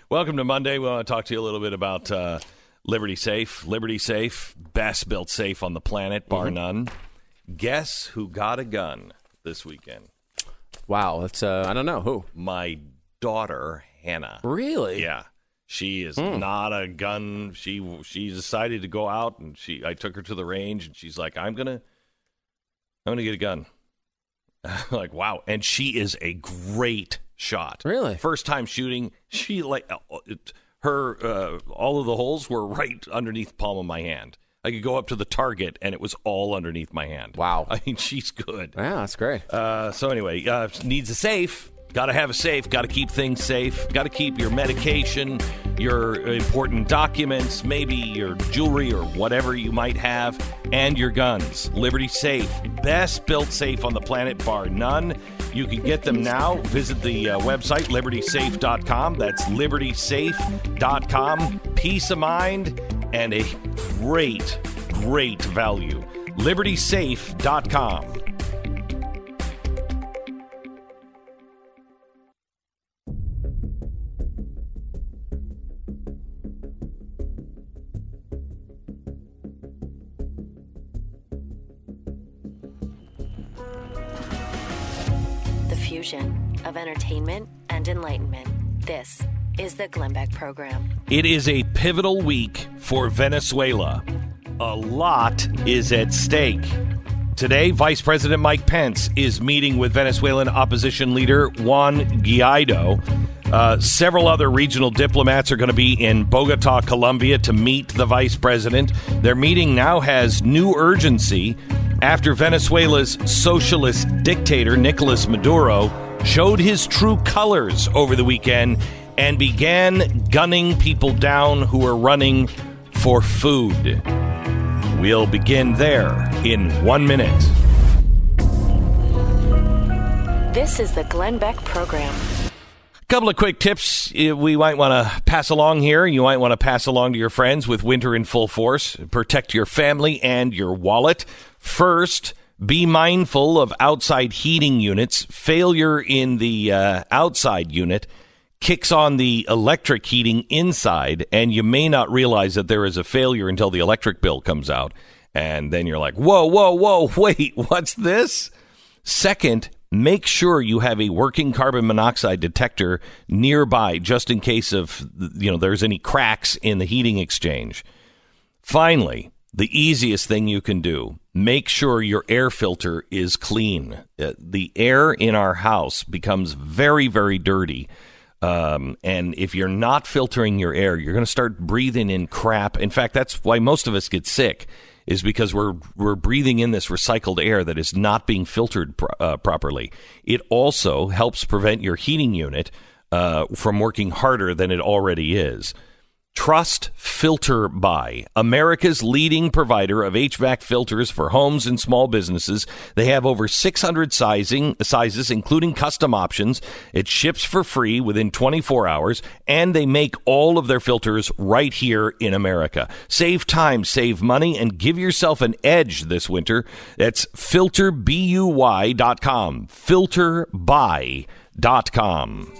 Welcome to Monday. We want to talk to you a little bit about Liberty Safe. Liberty Safe, best built safe on the planet, bar none. Guess who got a gun this weekend? Wow, that's I don't know who. My daughter, Hannah. Really? Yeah. She is not a gun. She decided to go out, and I took her to the range, and she's like, I'm gonna get a gun. Like, wow. And she is a great shot. Really? First time shooting, she her all of the holes were right underneath the palm of my hand. I could go up to the target, and it was all underneath my hand. Wow. I mean, she's good. Yeah, that's great. So anyway, needs a safe. Got to have a safe. Got to keep things safe. Got to keep your medication, your important documents, maybe your jewelry or whatever you might have, and your guns. Liberty Safe. Best built safe on the planet, bar none. You can get them now. Visit the website, libertysafe.com. That's libertysafe.com. Peace of mind and a great, great value. libertysafe.com. Fusion of entertainment and enlightenment. This is the Glenn Beck Program. It is a pivotal week for Venezuela. A lot is at stake. Today, Vice President Mike Pence is meeting with Venezuelan opposition leader Juan Guaido. Several other regional diplomats are going to be in Bogota, Colombia, to meet the vice president. Their meeting now has new urgency after Venezuela's socialist dictator, Nicolas Maduro, showed his true colors over the weekend and began gunning people down who are running for food. We'll begin there in 1 minute. This is the Glenn Beck Program. Couple of quick tips we might want to pass along here. You might want to pass along to your friends with winter in full force. Protect your family and your wallet. First, be mindful of outside heating units. Failure in the outside unit kicks on the electric heating inside, and you may not realize that there is a failure until the electric bill comes out. And then you're like, whoa, wait, what's this? Second, make sure you have a working carbon monoxide detector nearby just in case of, there's any cracks in the heating exchange. Finally, the easiest thing you can do, make sure your air filter is clean. The air in our house becomes very, very dirty. And if you're not filtering your air, you're going to start breathing in crap. In fact, that's why most of us get sick, is because we're breathing in this recycled air that is not being filtered properly. It also helps prevent your heating unit from working harder than it already is. Trust Filter By, America's leading provider of HVAC filters for homes and small businesses. They have over 600 sizes, including custom options. It ships for free within 24 hours, and they make all of their filters right here in America. Save time, save money, and give yourself an edge this winter. That's filterbuy.com. Filterbuy.com.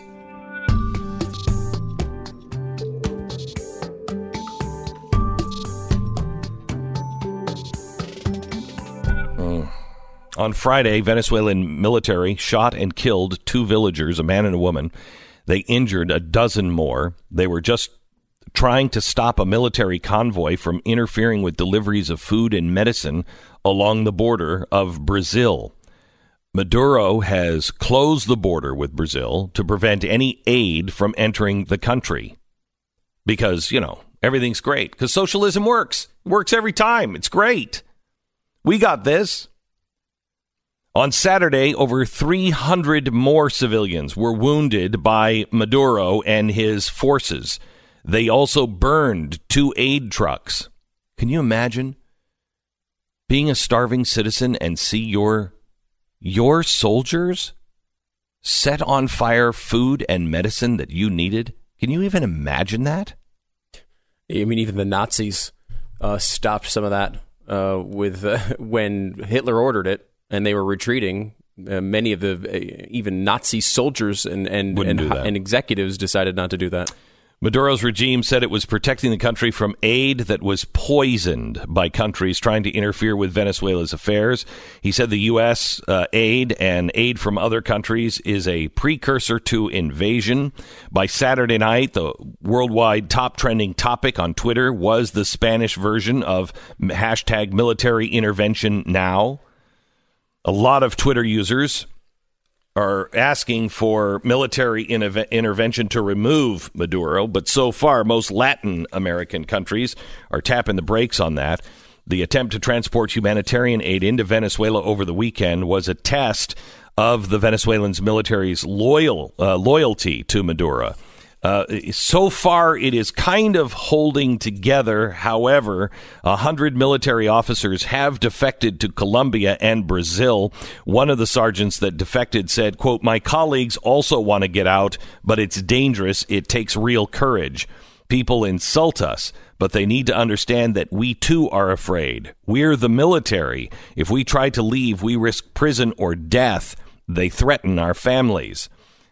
On Friday, Venezuelan military shot and killed 2 villagers, a man and a woman. They injured a dozen more. They were just trying to stop a military convoy from interfering with deliveries of food and medicine along the border of Brazil. Maduro has closed the border with Brazil to prevent any aid from entering the country. Because, everything's great. Because socialism works. It works every time. It's great. We got this. On Saturday, over 300 more civilians were wounded by Maduro and his forces. They also burned 2 aid trucks. Can you imagine being a starving citizen and see your soldiers set on fire food and medicine that you needed? Can you even imagine that? I mean, even the Nazis stopped some of that with when Hitler ordered it. And they were retreating. Many of the even Nazi soldiers and executives decided not to do that. Maduro's regime said it was protecting the country from aid that was poisoned by countries trying to interfere with Venezuela's affairs. He said the U.S. Aid and aid from other countries is a precursor to invasion. By Saturday night, the worldwide top trending topic on Twitter was the Spanish version of hashtag military intervention now. A lot of Twitter users are asking for military intervention to remove Maduro, but so far, most Latin American countries are tapping the brakes on that. The attempt to transport humanitarian aid into Venezuela over the weekend was a test of the Venezuelans' military's loyalty to Maduro. So far, it is kind of holding together. However, 100 military officers have defected to Colombia and Brazil. One of the sergeants that defected said, quote, "My colleagues also want to get out, but it's dangerous. It takes real courage. People insult us, but they need to understand that we too are afraid. We're the military. If we try to leave, we risk prison or death. They threaten our families."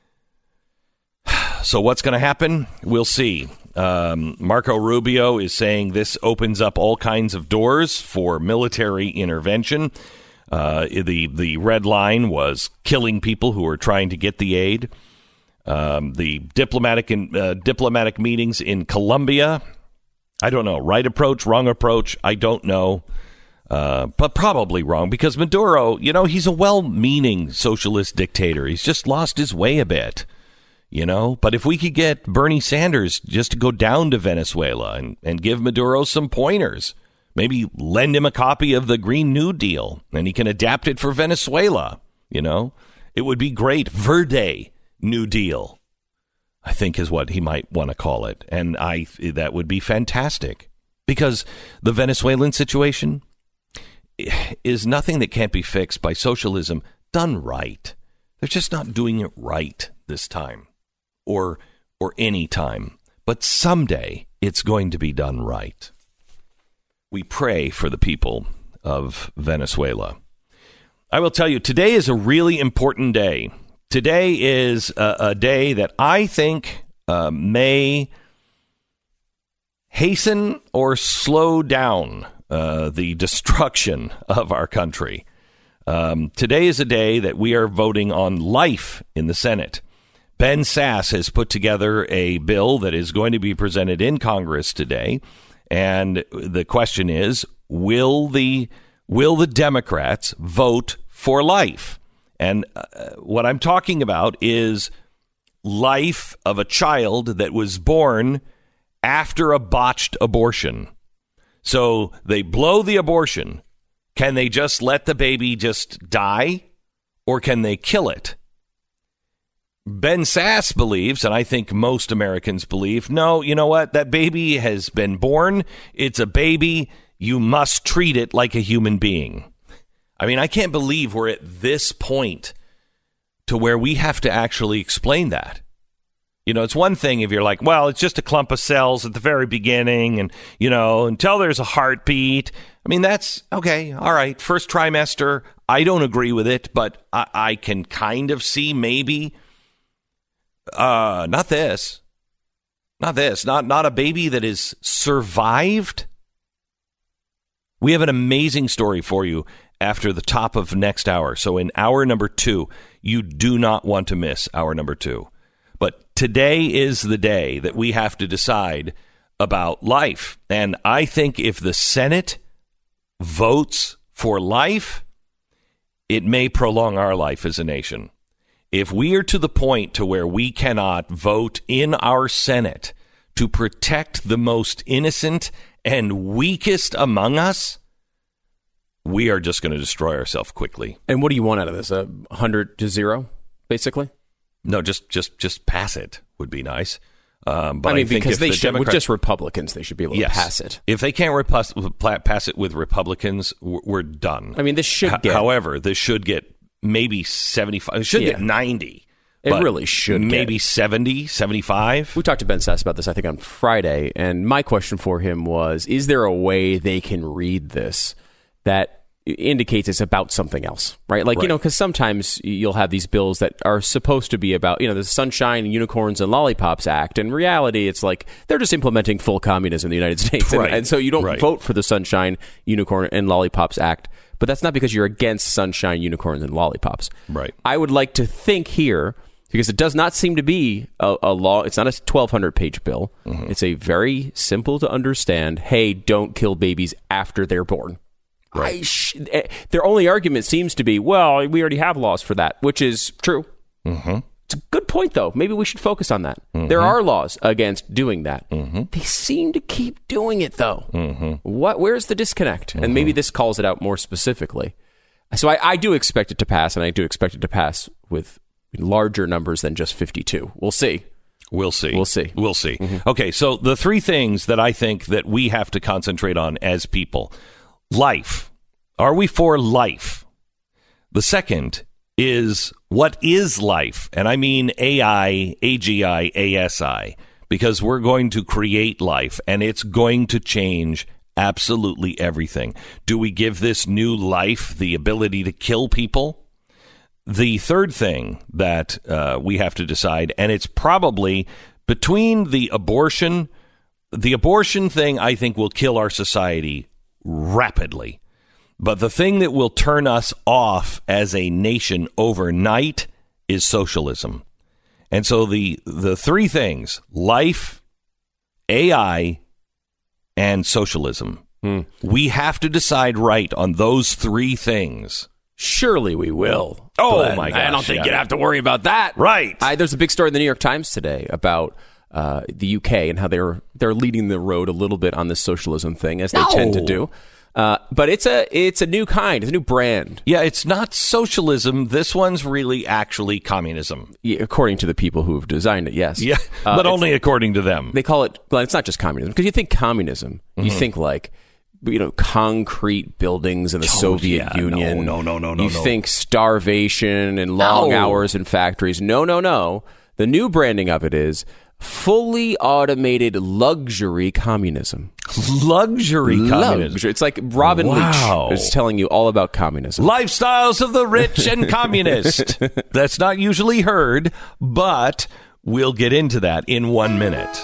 So what's going to happen? We'll see. Marco Rubio is saying this opens up all kinds of doors for military intervention. The red line was killing people who are trying to get the aid. The diplomatic meetings in Colombia, I don't know. Right approach, wrong approach, I don't know. But probably wrong, because Maduro, he's a well-meaning socialist dictator. He's just lost his way a bit. But if we could get Bernie Sanders just to go down to Venezuela and give Maduro some pointers, maybe lend him a copy of the Green New Deal and he can adapt it for Venezuela, it would be great. Verde New Deal, I think, is what he might want to call it. And that would be fantastic, because the Venezuelan situation is nothing that can't be fixed by socialism done right. They're just not doing it right this time. Or any time. But someday it's going to be done right. We pray for the people of Venezuela. I will tell you, today is a really important day. Today is a day that I think may hasten or slow down the destruction of our country. Today is a day that we are voting on life in the Senate. Ben Sasse has put together a bill that is going to be presented in Congress today. And the question is, will the Democrats vote for life? And what I'm talking about is life of a child that was born after a botched abortion. So they blow the abortion. Can they just let the baby just die, or can they kill it? Ben Sasse believes, and I think most Americans believe, no, you know what? That baby has been born. It's a baby. You must treat it like a human being. I mean, I can't believe we're at this point to where we have to actually explain that. It's one thing if you're like, well, it's just a clump of cells at the very beginning and, until there's a heartbeat. I mean, that's okay. All right. First trimester, I don't agree with it, but I can kind of see maybe not this, not a baby that is survived. We have an amazing story for you after the top of next hour. So in hour number 2, you do not want to miss hour number 2. But today is the day that we have to decide about life. And I think if the Senate votes for life, it may prolong our life as a nation. If we are to the point to where we cannot vote in our Senate to protect the most innocent and weakest among us, we are just going to destroy ourselves quickly. And what do you want out of this? 100-0, basically? No, just pass it would be nice. But I mean, because they should, with just Republicans, they should be able to pass it. If they can't pass it with Republicans, we're done. I mean, this should get... However, this should get maybe 75. It should get 90. It really should maybe 70, 75. We talked to Ben Sasse about this, I think, on Friday, and my question for him was, is there a way they can read this that indicates it's about something else, right? Like, Right. because sometimes you'll have these bills that are supposed to be about, the Sunshine, Unicorns, and Lollipops Act. In reality, it's like they're just implementing full communism in the United States. Right. And so you don't Right. vote for the Sunshine, Unicorn, and Lollipops Act. But that's not because you're against Sunshine, Unicorns, and Lollipops. Right. I would like to think here, because it does not seem to be a law. It's not a 1,200-page bill. Mm-hmm. It's a very simple to understand, hey, don't kill babies after they're born. Right. Their only argument seems to be, well, we already have laws for that, which is true. Mm-hmm. It's a good point, though. Maybe we should focus on that. There are laws against doing that. They seem to keep doing it, though. Where's the disconnect? And maybe this calls it out more specifically. So I do expect it to pass, and I do expect it to pass with larger numbers than just 52. We'll see. We'll see. We'll see. We'll see. Okay, so the three things that I think that we have to concentrate on as people. Life. Are we for life? The second is, what is life? And I mean AI, AGI, ASI, because we're going to create life, and it's going to change absolutely everything. Do we give this new life the ability to kill people? The third thing that we have to decide, and it's probably between the abortion thing, I think will kill our society rapidly. But the thing that will turn us off as a nation overnight is socialism. And so the three things, life, AI, and socialism. We have to decide right on those three things. Surely we will. Oh, But my I gosh, don't think yeah. you'd have to worry about that. Right. There's a big story in the New York Times today about the UK and how they're leading the road a little bit on this socialism thing, as they tend to do. But it's a new kind. It's a new brand. Yeah, it's not socialism. This one's really actually communism. Yeah, according to the people who have designed it, yes. Yeah, but only according to them. They call it, well, it's not just communism. Because you think communism, you think like, concrete buildings in the Soviet yeah, Union. No. You think starvation and long hours in factories. No. The new branding of it is fully automated luxury communism. Luxury communism. Luxury. It's like Robin Wow. Leach is telling you all about communism. Lifestyles of the rich and communist. That's not usually heard, but we'll get into that in 1 minute.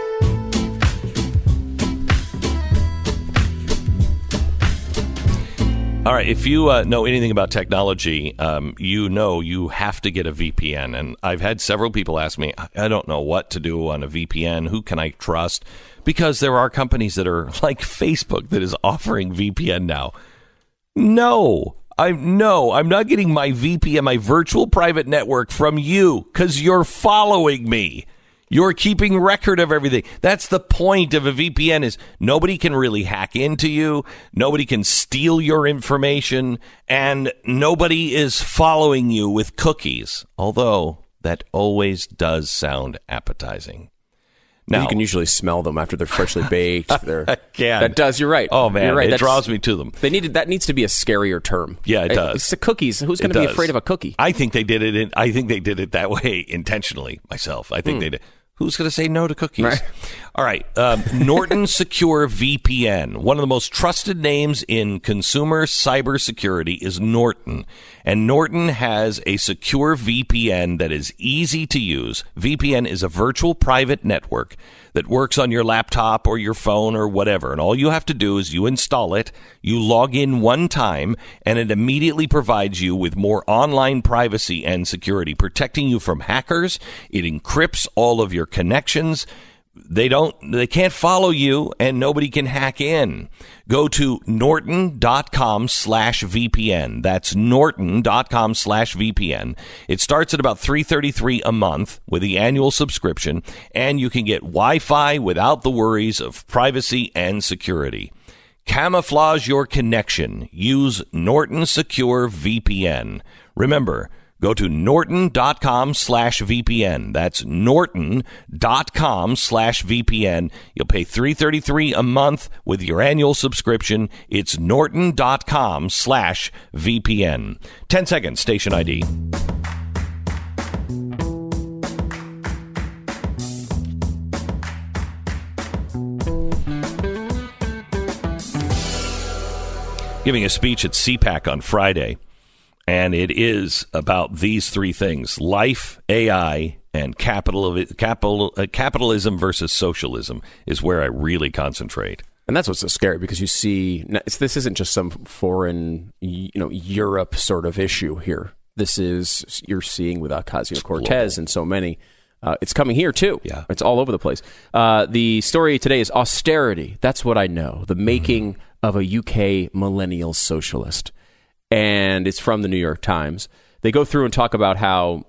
All right, if you know anything about technology, you know you have to get a VPN. And I've had several people ask me, I don't know what to do on a VPN. Who can I trust? Because there are companies that are like Facebook that is offering VPN now. No, I'm not getting my VPN, my virtual private network, from you because you're following me. You're keeping record of everything. That's the point of a VPN, is nobody can really hack into you. Nobody can steal your information, and nobody is following you with cookies. Although that always does sound appetizing. Now, You can usually smell them after they're freshly baked. can. That does. You're right. Oh man, you're right. it draws me to them. That needs to be a scarier term. Yeah, it does. It's the cookies. Who's going to be does. afraid of a cookie? I think they did it. I think they did it that way intentionally. Myself, I think they did. Who's going to say no to cookies? Right. All right. Norton Secure VPN. One of the most trusted names in consumer cybersecurity is Norton. And Norton has a secure VPN that is easy to use. VPN is a virtual private network that works on your laptop or your phone or whatever. And all you have to do is you install it, you log in one time, and it immediately provides you with more online privacy and security, protecting you from hackers. It encrypts all of your connections. They can't follow you, and nobody can hack in. Go to norton.com/VPN. That's norton.com/VPN. It starts at about $333 a month with the annual subscription, and you can get Wi-Fi without the worries of privacy and security. Camouflage your connection. Use Norton Secure VPN. Remember, go to norton.com/VPN. That's norton.com/VPN. You'll pay $333 a month with your annual subscription. It's norton.com/VPN. 10 seconds, station ID. giving a speech at CPAC on Friday, and it is about these three things: life, AI, and capitalism versus socialism is where I really concentrate. And that's what's so scary, because you see, this isn't just some foreign, Europe sort of issue here. This is, you're seeing with Ocasio-Cortez and so many. It's coming here, too. Yeah. It's all over the place. The story today is austerity. That's what I know. The making of a UK millennial socialist. And it's from the New York Times. They go through and talk about how,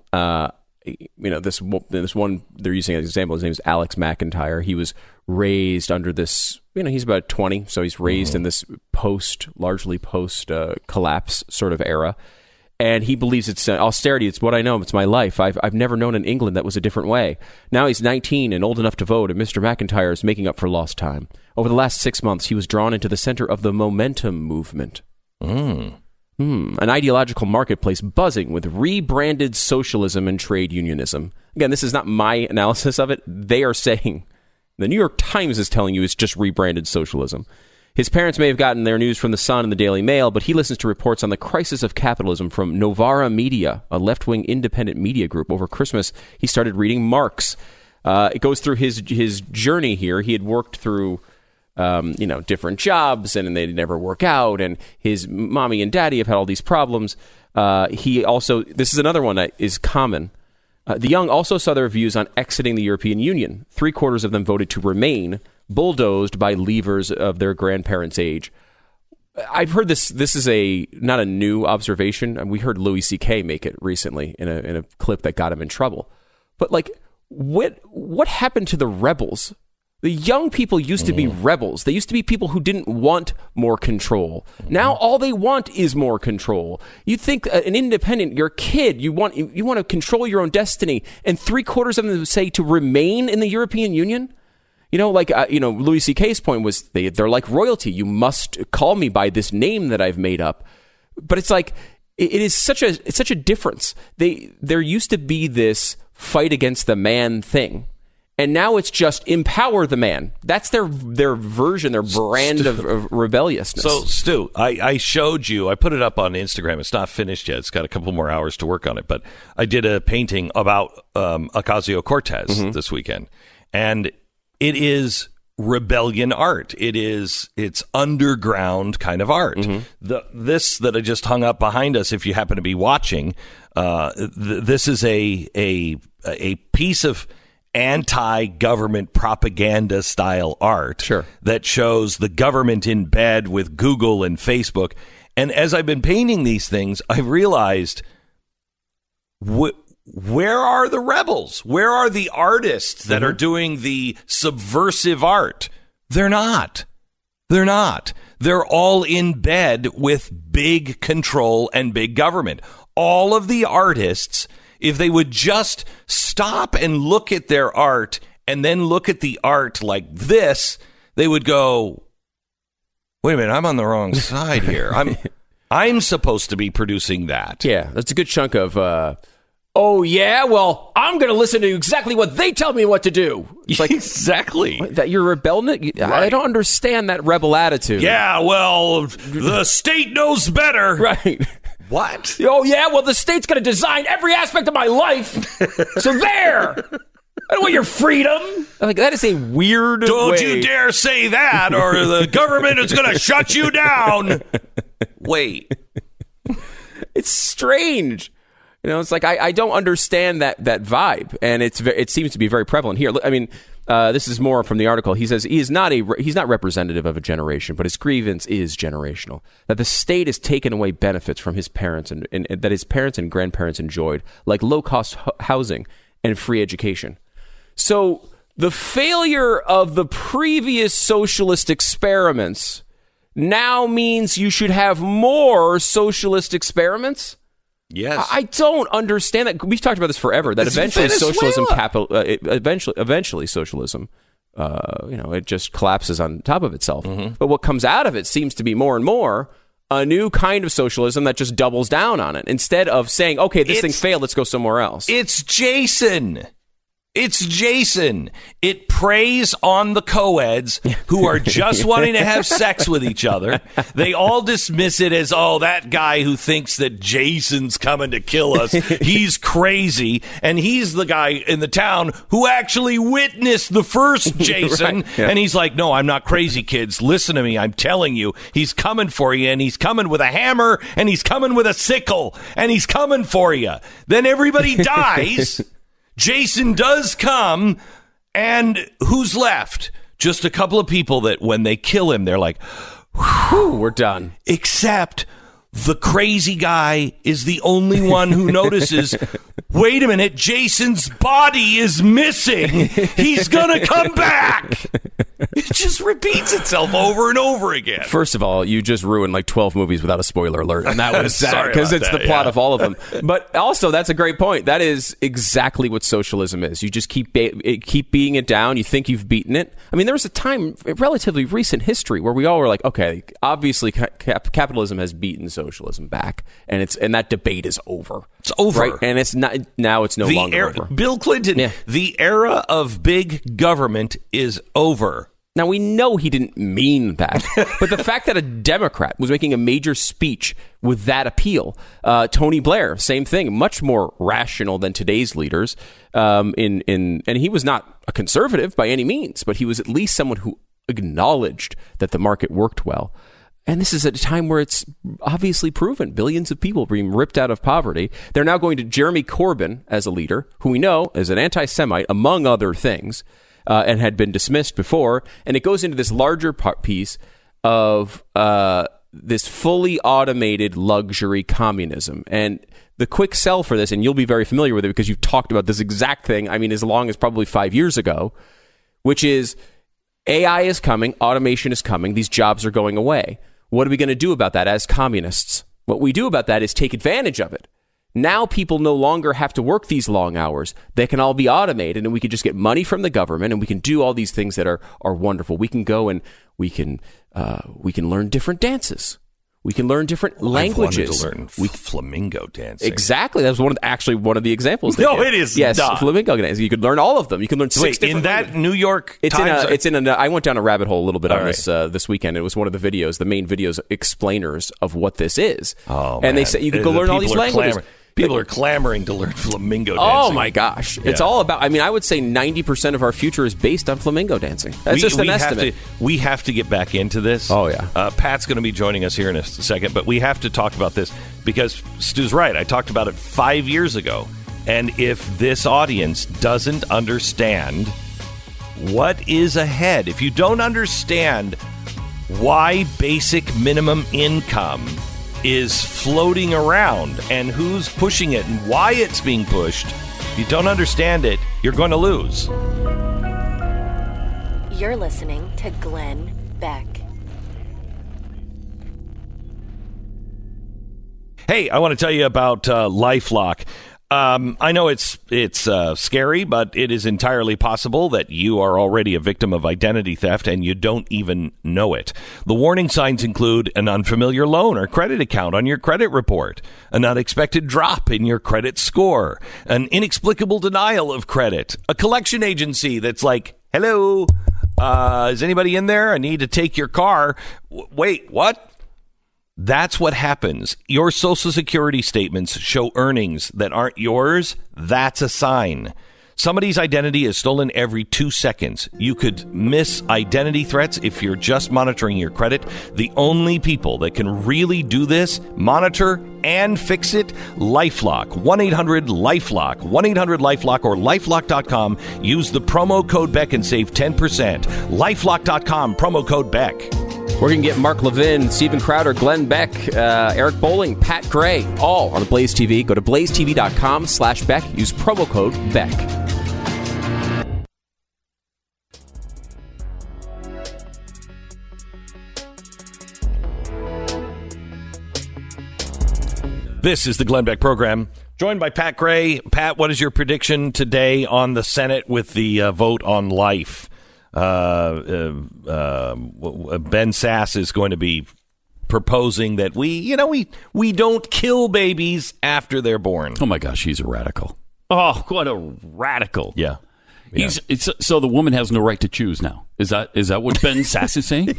this one, they're using as an example, his name is Alex McIntyre. He was raised under this, he's about 20, so he's raised in this largely post collapse sort of era. And he believes it's austerity. It's what I know. It's my life. I've never known an England that was a different way. Now he's 19 and old enough to vote, and Mr. McIntyre is making up for lost time. Over the last 6 months, he was drawn into the center of the Momentum movement. An ideological marketplace buzzing with rebranded socialism and trade unionism. Again, this is not my analysis of it. They are saying, the New York Times is telling you it's just rebranded socialism. His parents may have gotten their news from The Sun and the Daily Mail, but he listens to reports on the crisis of capitalism from Novara Media, a left-wing independent media group. Over Christmas, he started reading Marx. It goes through his journey here. He had worked through different jobs, and they'd never work out, and his mommy and daddy have had all these problems. He also, this is another one that is common. The young also saw their views on exiting the European Union. 3/4 of them voted to remain, bulldozed by leavers of their grandparents' age. I've heard this. This is not a new observation. We heard Louis C.K. make it recently in a clip that got him in trouble. But what happened to the rebels? The young people used to be rebels. They used to be people who didn't want more control. Now all they want is more control. You think an independent, you're a kid, you want to control your own destiny, and 3/4 of them say to remain in the European Union? Louis C.K.'s point was they're like royalty. You must call me by this name that I've made up. But it's like it's such a difference. There used to be this fight against the man thing. And now it's just empower the man. That's their version, their brand of rebelliousness. So, Stu, I showed you, I put it up on Instagram. It's not finished yet. It's got a couple more hours to work on it. But I did a painting about Ocasio-Cortez this weekend. And it is rebellion art. It's underground kind of art. This that I just hung up behind us, if you happen to be watching, this is a piece of anti-government propaganda style art that shows the government in bed with Google and Facebook. And as I've been painting these things, I realized, where are the rebels? Where are the artists that are doing the subversive art? They're not. They're all in bed with big control and big government. All of the artists, if they would just stop and look at their art and then look at the art like this, they would go, wait a minute, I'm on the wrong side here. I'm supposed to be producing that. Yeah, that's a good chunk of, oh, yeah, well, I'm going to listen to exactly what they tell me what to do. It's like, exactly. That you're rebelling? Right. I don't understand that rebel attitude. Yeah, well, the state knows better. Right. What? Oh, yeah, well, the state's going to design every aspect of my life. So there. I don't want your freedom. Like, that is a weird Don't you dare say that, or the government is going to shut you down. Wait. It's strange. It's like I don't understand that vibe, and it seems to be very prevalent here. I mean, this is more from the article. He says he's not representative of a generation, but his grievance is generational. That the state has taken away benefits from his parents and that his parents and grandparents enjoyed, like low-cost housing and free education. So the failure of the previous socialist experiments now means you should have more socialist experiments? Yes. I don't understand that. We've talked about this forever, that eventually socialism, eventually socialism, it just collapses on top of itself. But what comes out of it seems to be more and more a new kind of socialism that just doubles down on it instead of saying, okay, this thing failed, let's go somewhere else. It's Jason. It's Jason. It preys on the co-eds who are just wanting to have sex with each other. They all dismiss it as, oh, that guy who thinks that Jason's coming to kill us. He's crazy. And he's the guy in the town who actually witnessed the first Jason. Right. Yeah. And he's like, no, I'm not crazy, kids. Listen to me. I'm telling you. He's coming for you. And he's coming with a hammer. And he's coming with a sickle. And he's coming for you. Then everybody dies. Jason does come, and who's left? Just a couple of people that when they kill him, they're like, whew, we're done. Except the crazy guy is the only one who notices, wait a minute, Jason's body is missing. He's going to come back. It just repeats itself over and over again. First of all, you just ruined like 12 movies without a spoiler alert. And that was sad because it's the plot of all of them. But also, that's a great point. That is exactly what socialism is. You just keep beating it down. You think you've beaten it. I mean, there was a time, relatively recent history, where we all were like, okay, obviously capitalism has beaten socialism back. And that debate is over. It's over. Right? And it's not, now it's no longer over. Bill Clinton, the era of big government is over. Now, we know he didn't mean that, but the fact that a Democrat was making a major speech with that appeal, Tony Blair, same thing, much more rational than today's leaders, and he was not a conservative by any means, but he was at least someone who acknowledged that the market worked well. And this is at a time where it's obviously proven billions of people being ripped out of poverty. They're now going to Jeremy Corbyn as a leader, who we know is an anti-Semite, among other things, and had been dismissed before. And it goes into this larger piece of this fully automated luxury communism. And the quick sell for this, and you'll be very familiar with it because you've talked about this exact thing, I mean, as long as probably 5 years ago, which is AI is coming, automation is coming, these jobs are going away. What are we going to do about that as communists? What we do about that is take advantage of it. Now people no longer have to work these long hours. They can all be automated, and we can just get money from the government, and we can do all these things that are wonderful. We can go and we can learn different dances. We can learn different languages. I wanted to learn flamingo dancing. Exactly. That was one of the examples. No, it is yes, not. Flamingo dancing. You could learn all of them. You can learn six different in that languages. New York Times. I went down a rabbit hole a little bit on right. this weekend. It was one of the videos, the main videos explainers of what this is. Oh, and they say you could go learn all these languages. People are clamoring to learn flamingo dancing. Oh, my gosh. Yeah. It's all about, I mean, I would say 90% of our future is based on flamingo dancing. That's just an estimate. We have to get back into this. Oh, yeah. Pat's going to be joining us here in a second, but we have to talk about this because Stu's right. I talked about it 5 years ago. And if this audience doesn't understand what is ahead, if you don't understand why basic minimum income is floating around and who's pushing it and why it's being pushed, if you don't understand it, you're going to lose. You're listening to Glenn Beck. Hey, I want to tell you about LifeLock. I know it's scary, but it is entirely possible that you are already a victim of identity theft and you don't even know it. The warning signs include an unfamiliar loan or credit account on your credit report, an unexpected drop in your credit score, an inexplicable denial of credit, a collection agency that's like, hello, is anybody in there? I need to take your car. Wait, what? That's what happens. Your Social Security statements show earnings that aren't yours. That's a sign. Somebody's identity is stolen every 2 seconds. You could miss identity threats if you're just monitoring your credit. The only people that can really do this, monitor and fix it, LifeLock. 1-800-LifeLock. 1-800-LifeLock or LifeLock.com. Use the promo code Beck and save 10%. LifeLock.com, promo code Beck. We're going to get Mark Levin, Steven Crowder, Glenn Beck, Eric Bowling, Pat Gray, all on the Blaze TV. Go to blazetv.com/Beck. Use promo code Beck. This is the Glenn Beck program. Joined by Pat Gray. Pat, what is your prediction today on the Senate with the vote on life? Ben Sass is going to be proposing that we don't kill babies after they're born. Oh my gosh, he's a radical. Oh, what a radical. Yeah. So the woman has no right to choose now. Is that what Ben Sass is saying?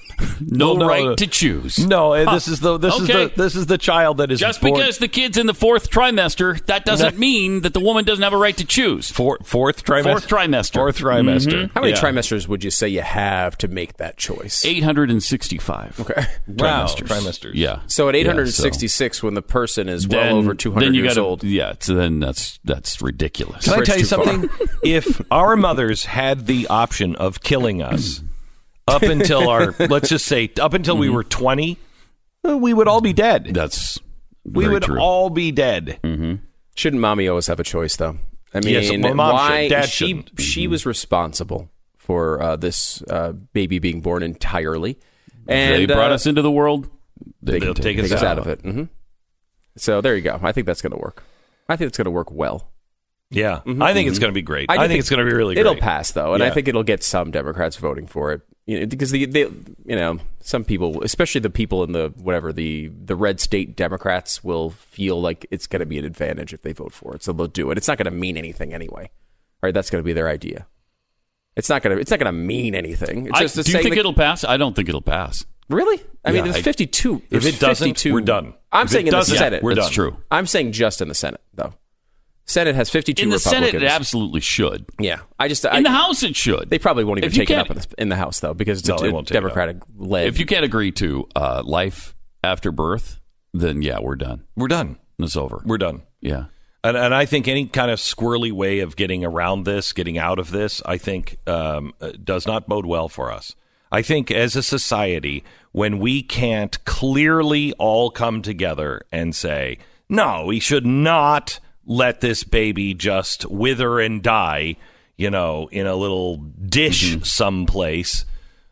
No right to choose. No, this is the child that is just born. Because the kid's in the fourth trimester, that doesn't mean that the woman doesn't have a right to choose. Fourth trimester. Fourth trimester. Fourth trimester. How many trimesters would you say you have to make that choice? 865. Okay. Wow, trimesters. Yeah. So at 866, when the person is well over 200 years old. Yeah, so then that's ridiculous. Can I tell you something? If our mothers had the option of killing us up until let's just say, up until we were 20, we would all be dead. That's we would true. all be dead. Mm-hmm. Shouldn't mommy always have a choice, though? I mean, yes, well, mom should. Dad she was responsible for this baby being born entirely. And they brought us into the world. They'll take us out of it. Mm-hmm. So there you go. I think that's going to work. I think it's going to work well. Yeah, I think it's going to be great. I think it's going to be really great. It'll pass, though, and I think it'll get some Democrats voting for it. Because some people, especially the people in the red state Democrats, will feel like it's going to be an advantage if they vote for it, so they'll do it. It's not going to mean anything anyway. All right, that's going to be their idea. It's not going to mean anything. It's just do you think it'll pass? I don't think it'll pass. Really? I mean, there's 52. If it doesn't, we're done. I'm saying in the Senate, we're That's done. true. I'm saying just in the Senate, though. Senate has 52 in the Republicans. Senate, it absolutely should. Yeah, in the House, it should. They probably won't even take it up in the House, though, because it's a Democratic-led. If you can't agree to life after birth, then yeah, we're done. We're done. It's over. We're done. Yeah. And I think any kind of squirrely way of getting around this, getting out of this, I think does not bode well for us. I think as a society, when we can't clearly all come together and say, no, we should not let this baby just wither and die, in a little dish someplace,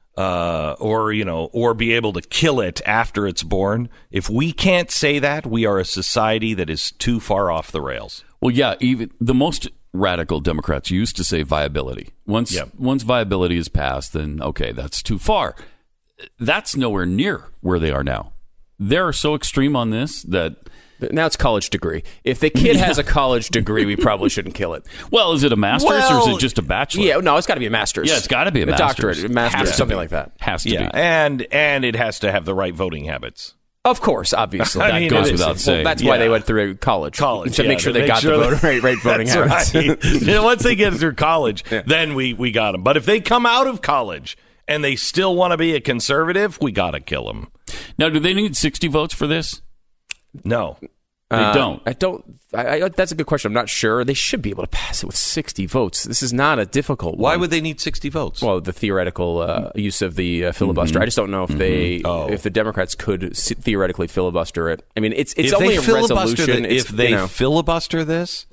or be able to kill it after it's born. If we can't say that, we are a society that is too far off the rails. Well, yeah, even the most radical Democrats used to say viability. Once viability is passed, then okay, that's too far. That's nowhere near where they are now. They're so extreme on this that now it's college degree. If the kid has a college degree, we probably shouldn't kill it. Well, is it a master's or is it just a bachelor? Yeah, no, it's got to be a master's. Yeah, it's got to be a master's. Doctorate, a master's, something like that. Has to be. And it has to have the right voting habits. Of course, obviously. That goes without saying. Well, that's why they went through college to make sure they got the right voting habits. Right. Once they get through college, then we got them. But if they come out of college and they still want to be a conservative, we got to kill them. Now, do they need 60 votes for this? No. They don't. I don't. That's a good question. I'm not sure. They should be able to pass it with 60 votes. This is not a difficult one. Why would they need 60 votes? Well, the theoretical use of the filibuster. I just don't know if if the Democrats could theoretically filibuster it. I mean, it's only a resolution. If they filibuster this,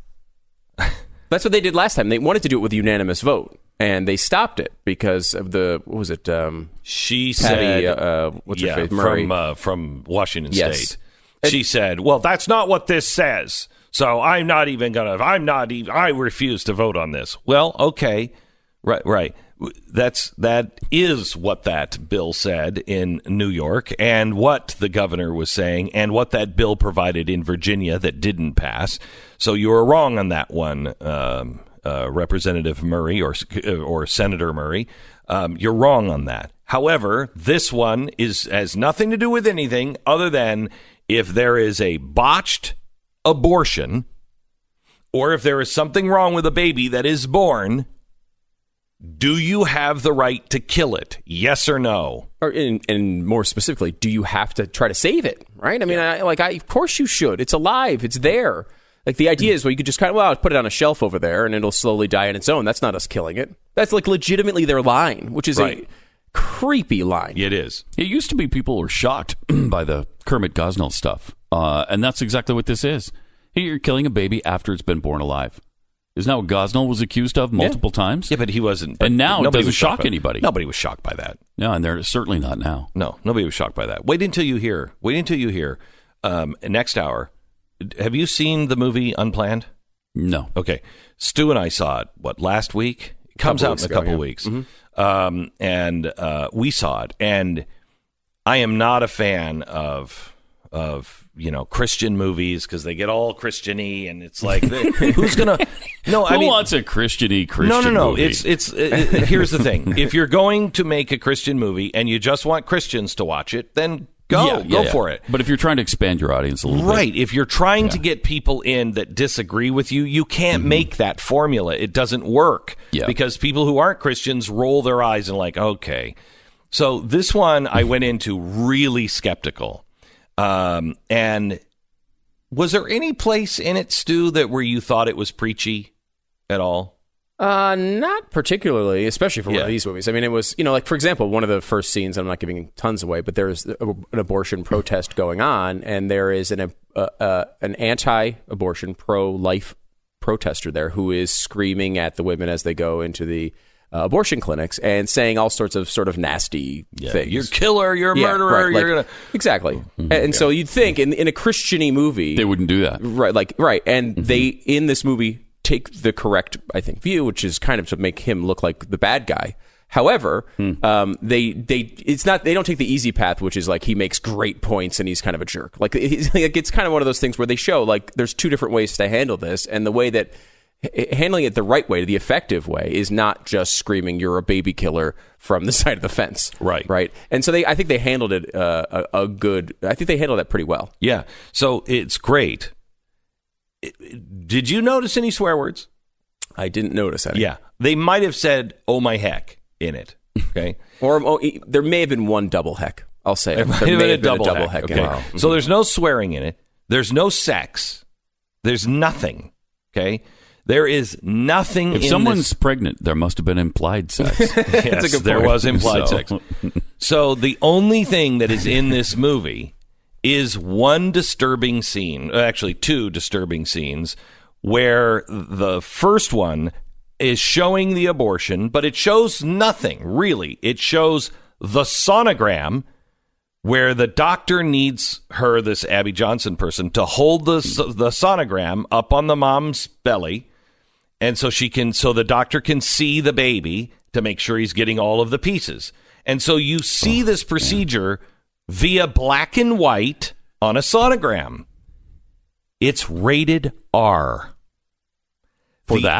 that's what they did last time. They wanted to do it with a unanimous vote, and they stopped it because of the what was it? She Patty, said, what's her face? Murray from Washington State. She said, well, that's not what this says. So I refuse to vote on this. Well, okay. Right. That is what that bill said in New York and what the governor was saying and what that bill provided in Virginia that didn't pass. So you were wrong on that one, Representative Murray or Senator Murray. You're wrong on that. However, this one has nothing to do with anything other than if there is a botched abortion or if there is something wrong with a baby that is born, do you have the right to kill it? Yes or no? Or and more specifically, do you have to try to save it? Right? I mean, of course you should. It's alive. It's there. Like the idea is, well, you could just I'll put it on a shelf over there and it'll slowly die on its own. That's not us killing it. That's like legitimately their line, which is a creepy line. It is. It used to be people were shocked by the Kermit Gosnell stuff, and that's exactly what this is. You're killing a baby after it's been born alive. Isn't that what Gosnell was accused of multiple times? Yeah, but he wasn't. And now it doesn't shock anybody. Nobody was shocked by that. No, and they're certainly not now. No, nobody was shocked by that. Wait until you hear. Next hour. Have you seen the movie Unplanned? No. Okay. Stu and I saw it, last week? It comes out in a couple weeks. Mm-hmm. And we saw it. And I am not a fan of Christian movies because they get all Christian-y, and it's like, who's gonna? No, I Who mean, wants a Christian-y Christian no. movie? It's here's the thing: if you're going to make a Christian movie and you just want Christians to watch it, then go for it. But if you're trying to expand your audience a little bit, Right. If you're trying to get people in that disagree with you, you can't make that formula. It doesn't work because people who aren't Christians roll their eyes and like, okay. So this one I went into really skeptical. And was there any place in it, Stu, where you thought it was preachy at all? Not particularly, especially for one of these movies. I mean, it was, like, for example, one of the first scenes, I'm not giving tons away, but there's an abortion protest going on, and there is an anti-abortion, pro-life protester there who is screaming at the women as they go into the abortion clinics and saying all sorts of sort of nasty things. You're a killer, you're a murderer, right, you're gonna... Exactly. And so you'd think in a Christian-y movie... they wouldn't do that. Right. And they, in this movie, take the correct, I think, view, which is kind of to make him look like the bad guy. However, they don't take the easy path, which is like he makes great points and he's kind of a jerk. Like it's kind of one of those things where they show like there's two different ways to handle this, and the way that handling it the right way, the effective way, is not just screaming "you're a baby killer" from the side of the fence. Right. And so I think they handled it I think they handled that pretty well. Yeah. So it's great. Did you notice any swear words? I didn't notice any. Yeah. They might have said, "Oh my heck," in it. Okay. Or there may have been one double heck. I'll say it. There may have been a double heck. Okay. Wow. So there's no swearing in it. There's no sex. There's nothing. Okay. There is nothing. If someone's pregnant, there must have been implied sex. Yes, there was implied sex. So the only thing that is in this movie is one disturbing scene, actually two disturbing scenes, where the first one is showing the abortion, but it shows nothing, really. It shows the sonogram where the doctor needs her, this Abby Johnson person, to hold the sonogram up on the mom's belly. And so the doctor can see the baby to make sure he's getting all of the pieces. And so you see this procedure via black and white on a sonogram. It's rated R. For the that?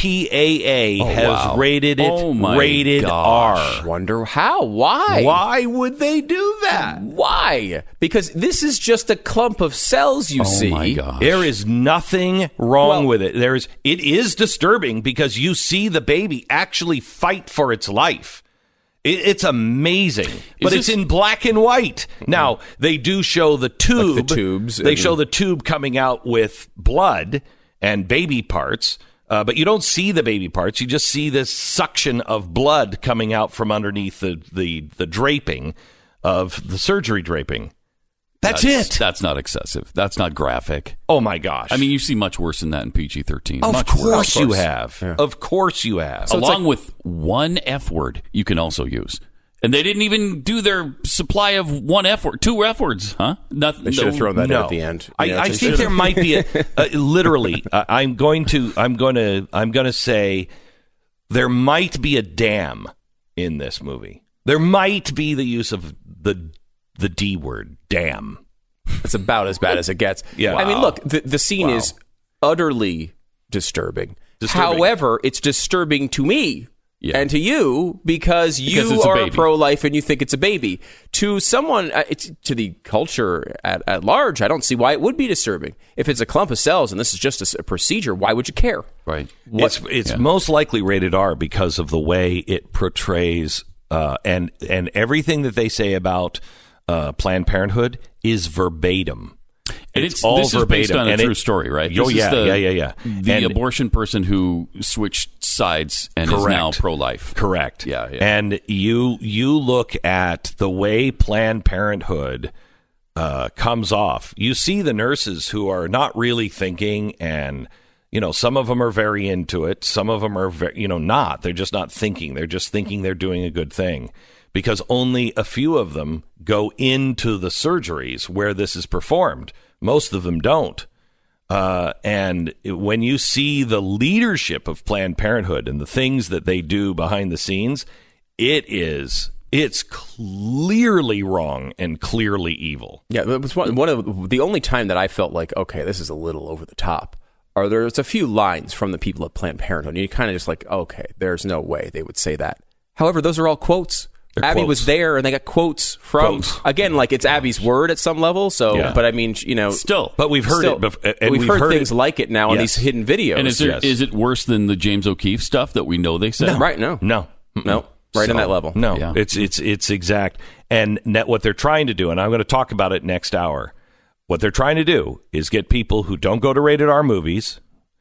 MPAA has rated it rated R. Wonder how? Why? Why would they do that? Why? Because this is just a clump of cells you see. Oh my gosh. There is nothing wrong with it. It is disturbing because you see the baby actually fight for its life. It's amazing, but it's in black and white. Now, they do show the tube. Like the tubes. They show the tube coming out with blood and baby parts, but you don't see the baby parts. You just see this suction of blood coming out from underneath the draping of the surgery draping. That's it. That's not excessive. That's not graphic. Oh, my gosh. I mean, you see much worse than that in PG-13. Of course you have. Yeah. Of course you have. So along with one F word you can also use. And they didn't even do their supply of one F word, two F words, huh? They should have thrown that in at the end. I think there might be literally. I'm going to say there might be a damn in this movie. There might be the use of the D word, damn. It's about as bad as it gets. Yeah. I mean, look, the scene is utterly disturbing. However, it's disturbing to me. Yeah. And to you, because you are pro-life and you think it's a baby. To someone, to the culture at large, I don't see why it would be disturbing. If it's a clump of cells and this is just a procedure, why would you care? Right. It's most likely rated R because of the way it portrays and everything that they say about Planned Parenthood is verbatim. And this is based on a true story, right? Oh, yeah. The abortion person who switched sides and is now pro-life. Correct. Yeah. And you look at the way Planned Parenthood comes off. You see the nurses who are not really thinking, and some of them are very into it. Some of them are not. They're just not thinking. They're just thinking they're doing a good thing. Because only a few of them go into the surgeries where this is performed. Most of them don't. And when you see the leadership of Planned Parenthood and the things that they do behind the scenes, it is It's clearly wrong and clearly evil. Yeah, it was one of the only time that I felt like, okay, this is a little over the top. Or there's a few lines from the people at Planned Parenthood, and you kind of just like, okay, there's no way they would say that. However, those are all quotes. They're Abby quotes. was there, and they got quotes from, again, like it's Abby's word at some level. So, Yeah. but I mean, you know, But we've heard it before. And we've heard things it. like it now on Yes. these hidden videos. And is it worse than the James O'Keefe stuff that we know they said? Right? No. No. Right in that level. No, Yeah. it's exact. And what they're trying to do, and I'm going to talk about it next hour, what they're trying to do is get people who don't go to rated R movies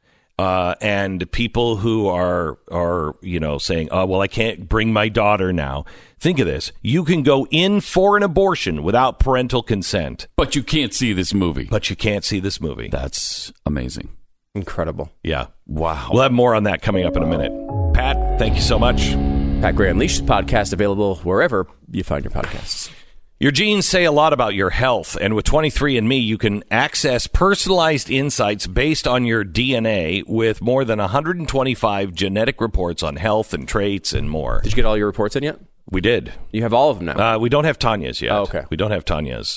and people who are saying, oh, well, I can't bring my daughter now. Think of this. You can go in for an abortion without parental consent. But you can't see this movie. But you can't see this movie. That's amazing. Incredible. Yeah. Wow. We'll have more on that coming up in a minute. Pat, thank you so much. Pat Gray Unleashed podcast available wherever you find your podcasts. Your genes say a lot about your health, and with 23andMe, you can access personalized insights based on your DNA with more than 125 genetic reports on health and traits and more. Did you get all your reports in yet? We did. You have all of them now. We don't have Tanya's yet. Oh, okay. We don't have Tanya's.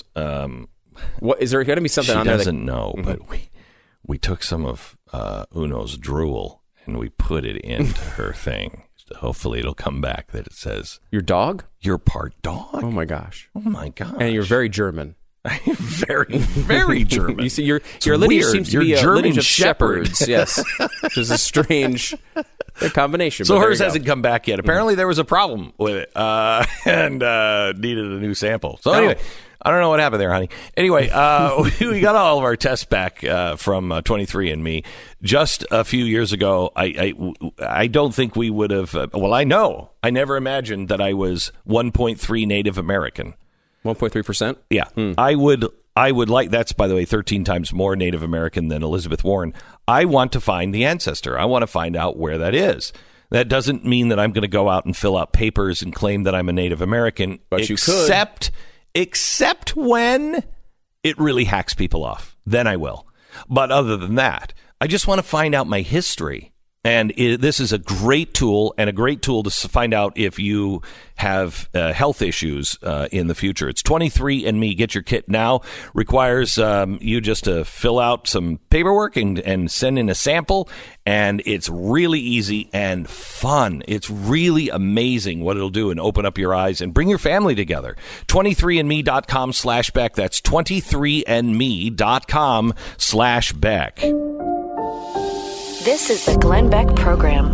What is there going to be something She on there? doesn't know, but we took some of Uno's drool and we put it into her thing. Hopefully it'll come back that it says, Your dog? you're part dog. Oh my gosh! Oh my gosh. And you're very German. very, very German. You see, your It's lineage weird. seems to You're be a German lineage of shepherd. shepherds. Yes, which is a strange combination. So but there hers you go. hasn't come back yet. Apparently there was a problem with it and needed a new sample. So anyway, I don't know what happened there, honey. Anyway, we got all of our tests back from 23andMe. Just a few years ago, I don't think we would have, I know. I never imagined that I was 1.3 Native American. 1.3%. Yeah. I would like, that's by the way 13 times more Native American than Elizabeth Warren. I want to find the ancestor. I want to find out where that is. That doesn't mean that I'm going to go out and fill out papers and claim that I'm a Native American. But you could. Except when it really hacks people off. Then I will. But other than that, I just want to find out my history. And this is a great tool, and a great tool to find out if you have health issues in the future. It's 23andMe. Get your kit now. Requires you just to fill out some paperwork and send in a sample. And it's really easy and fun. It's really amazing what it'll do and open up your eyes and bring your family together. 23andme.com/Beck. That's 23andme.com/Beck. This is the Glenn Beck Program.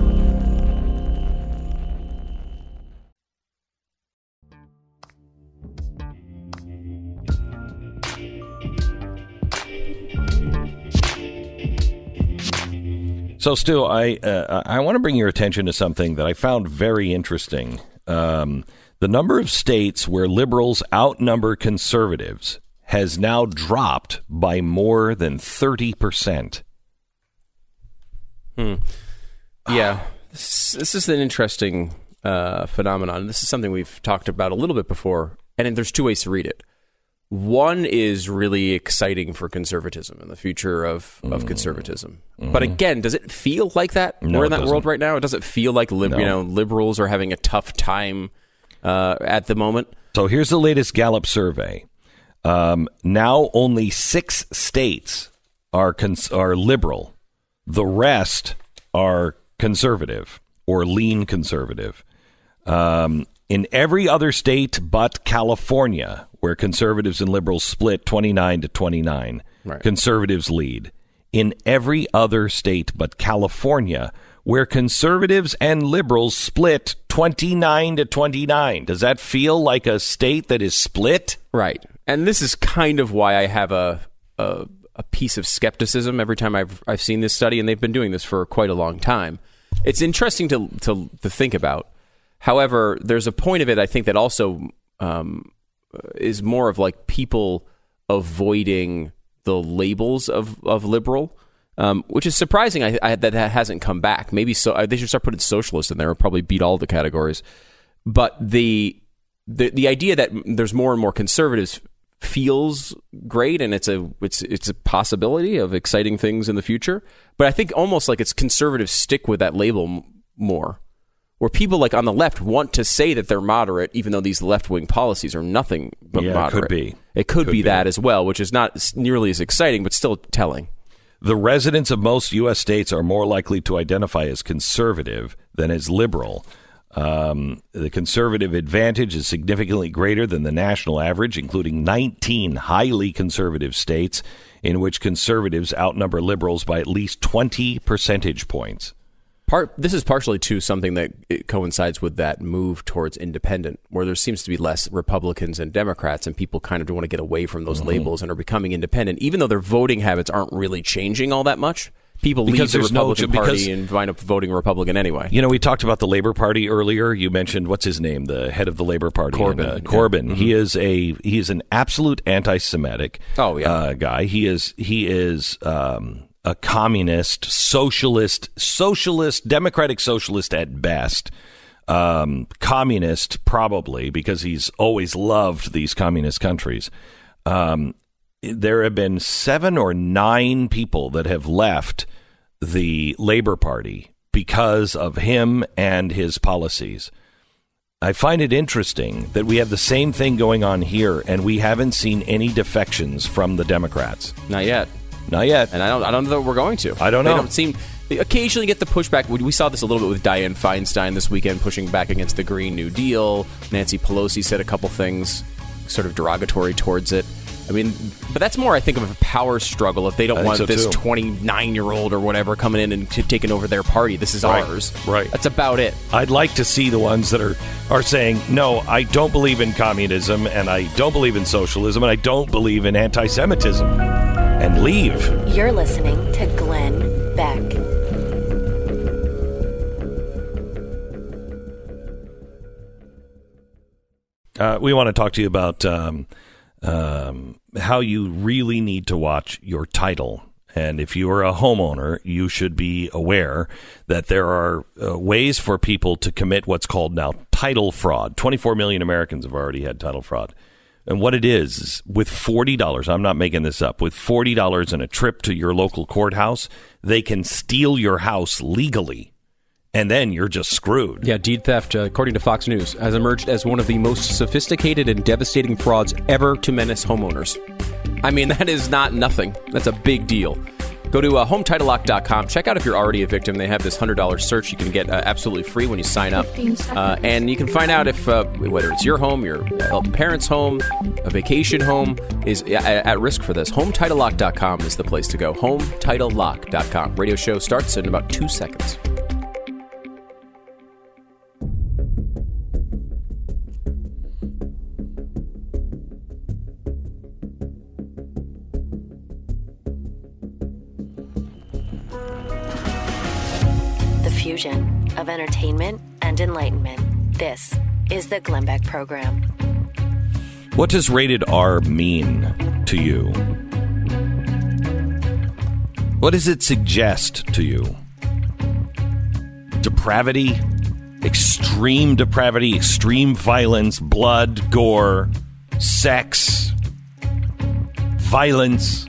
So, Stu, I want to bring your attention to something that I found very interesting. The number of states where liberals outnumber conservatives has now dropped by more than 30%. Yeah, this is an interesting phenomenon. This is something we've talked about a little bit before, and there's two ways to read it. One is really exciting for conservatism and the future of conservatism. But again, does it feel like that? No, We're in it that world right now. Does it feel like liberals are having a tough time at the moment? So here's the latest Gallup survey. Now only 6 states are liberal. The rest are conservative or lean conservative. In every other state but California, where conservatives and liberals split 29-29, Right. conservatives lead. In every other state but California, where conservatives and liberals split 29-29. Does that feel like a state that is split? Right. And this is kind of why I have a piece of skepticism every time I've seen this study, and they've been doing this for quite a long time. It's interesting to think about. However, there's a point of it, I think, that also is more of like people avoiding the labels of liberal, which is surprising that hasn't come back. Maybe so. They should start putting socialist in there and probably beat all the categories. But the idea that there's more and more conservatives feels great, and it's a possibility of exciting things in the future. But I think almost like it's conservatives stick with that label more. where people like on the left want to say that they're moderate, even though these left-wing policies are nothing but moderate. It could be that as well, which is not nearly as exciting, but still telling. The residents of most U.S. states are more likely to identify as conservative than as liberal. The conservative advantage is significantly greater than the national average, including 19 highly conservative states in which conservatives outnumber liberals by at least 20 percentage points. This is partially, too, something that it coincides with that move towards independent, where there seems to be less Republicans and Democrats, and people kind of want to get away from those labels and are becoming independent, even though their voting habits aren't really changing all that much. People leave the Republican Party and wind up voting Republican anyway. You know, we talked about the Labor Party earlier. You mentioned, what's his name, the head of the Labor Party? Corbyn. Corbyn. Yeah. He is an absolute anti-Semitic guy. He is a communist, socialist, democratic socialist at best. Communist, probably, because he's always loved these communist countries. There have been 7 or 9 people that have left the Labor Party because of him and his policies. I find it interesting that we have the same thing going on here, and we haven't seen any defections from the Democrats. Not yet. And I don't know that we're going to. I don't know. They don't seem... They occasionally get the pushback. We saw this a little bit with Dianne Feinstein this weekend, pushing back against the Green New Deal. Nancy Pelosi said a couple things sort of derogatory towards it. I mean, but that's more, I think, of a power struggle if they don't want this 29-year-old or whatever coming in and taking over their party. This is ours. Right. That's about it. I'd like to see the ones that are saying, no, I don't believe in communism, and I don't believe in socialism, and I don't believe in anti-Semitism, and leave. You're listening to Glenn Beck. We want to talk to you about how you really need to watch your title. And if you are a homeowner, you should be aware that there are ways for people to commit what's called now title fraud. 24 million Americans have already had title fraud. And what it is with $40, I'm not making this up, with $40 and a trip to your local courthouse, they can steal your house legally. And then you're just screwed. Yeah, deed theft, according to Fox News, has emerged as one of the most sophisticated and devastating frauds ever to menace homeowners. I mean, that is not nothing. That's a big deal. Go to HomeTitleLock.com. Check out if you're already a victim. They have this $100 search you can get absolutely free when you sign up. And you can find out if whether it's your home, your parents' home, a vacation home is at risk for this. HomeTitleLock.com is the place to go. HomeTitleLock.com. Radio show starts in about 2 seconds. Fusion of entertainment and enlightenment. This is the Glenn Beck Program. What does rated R mean to you? What does it suggest to you? Depravity, extreme violence, blood, gore, sex, violence.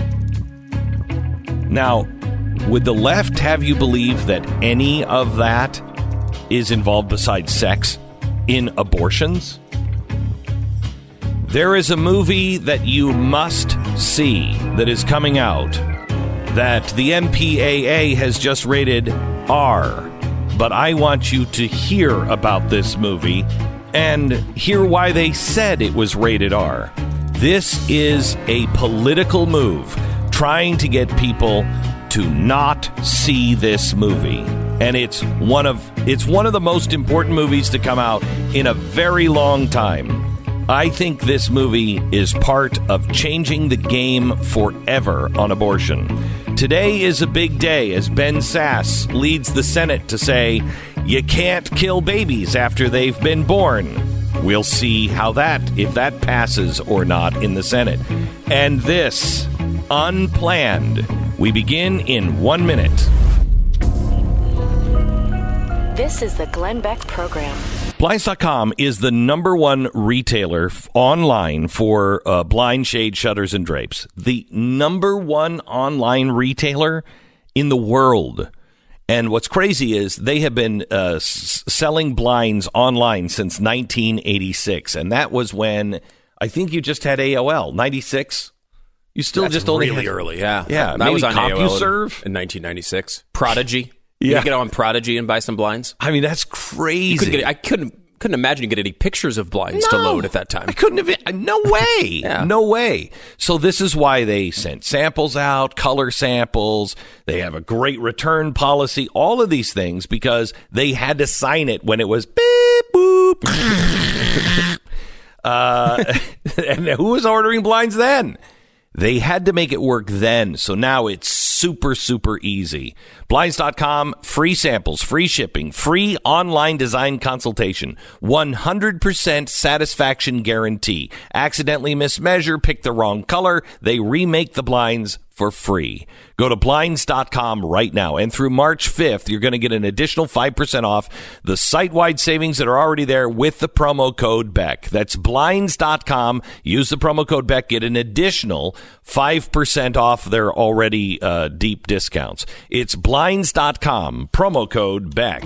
Now, would the left have you believe that any of that is involved besides sex in abortions? There is a movie that you must see that is coming out that the MPAA has just rated R. But I want you to hear about this movie and hear why they said it was rated R. This is a political move trying to get people to not see this movie. And it's one of the most important movies to come out in a very long time. I think this movie is part of changing the game forever on abortion. Today is a big day as Ben Sasse leads the Senate to say, you can't kill babies after they've been born. We'll see if that passes or not in the Senate. And this, unplanned. We begin in 1 minute. This is the Glenn Beck Program. Blinds.com is the number one retailer online for blind, shade, shutters, and drapes. The number one online retailer in the world. And what's crazy is they have been selling blinds online since 1986. And that was when I think you just had AOL, 96. You still That's just only really had, early, yeah. Yeah, I maybe was on CompuServe in 1996. Prodigy. Yeah. You could get on Prodigy and buy some blinds. I mean, that's crazy. I couldn't imagine you could get any pictures of blinds to load at that time. I couldn't have. No way. Yeah. No way. So this is why they sent samples out, color samples. They have a great return policy, all of these things, because they had to sign it when it was beep, boop. And who was ordering blinds then? They had to make it work then. So now it's super, super easy. Blinds.com, free samples, free shipping, free online design consultation, 100% satisfaction guarantee. Accidentally mismeasure, pick the wrong color, they remake the blinds for free. Go to Blinds.com right now, and through March 5th, you're going to get an additional 5% off the site-wide savings that are already there with the promo code BECK. That's Blinds.com. Use the promo code BECK, get an additional 5% off their already deep discounts. It's Blinds.com, promo code BECK.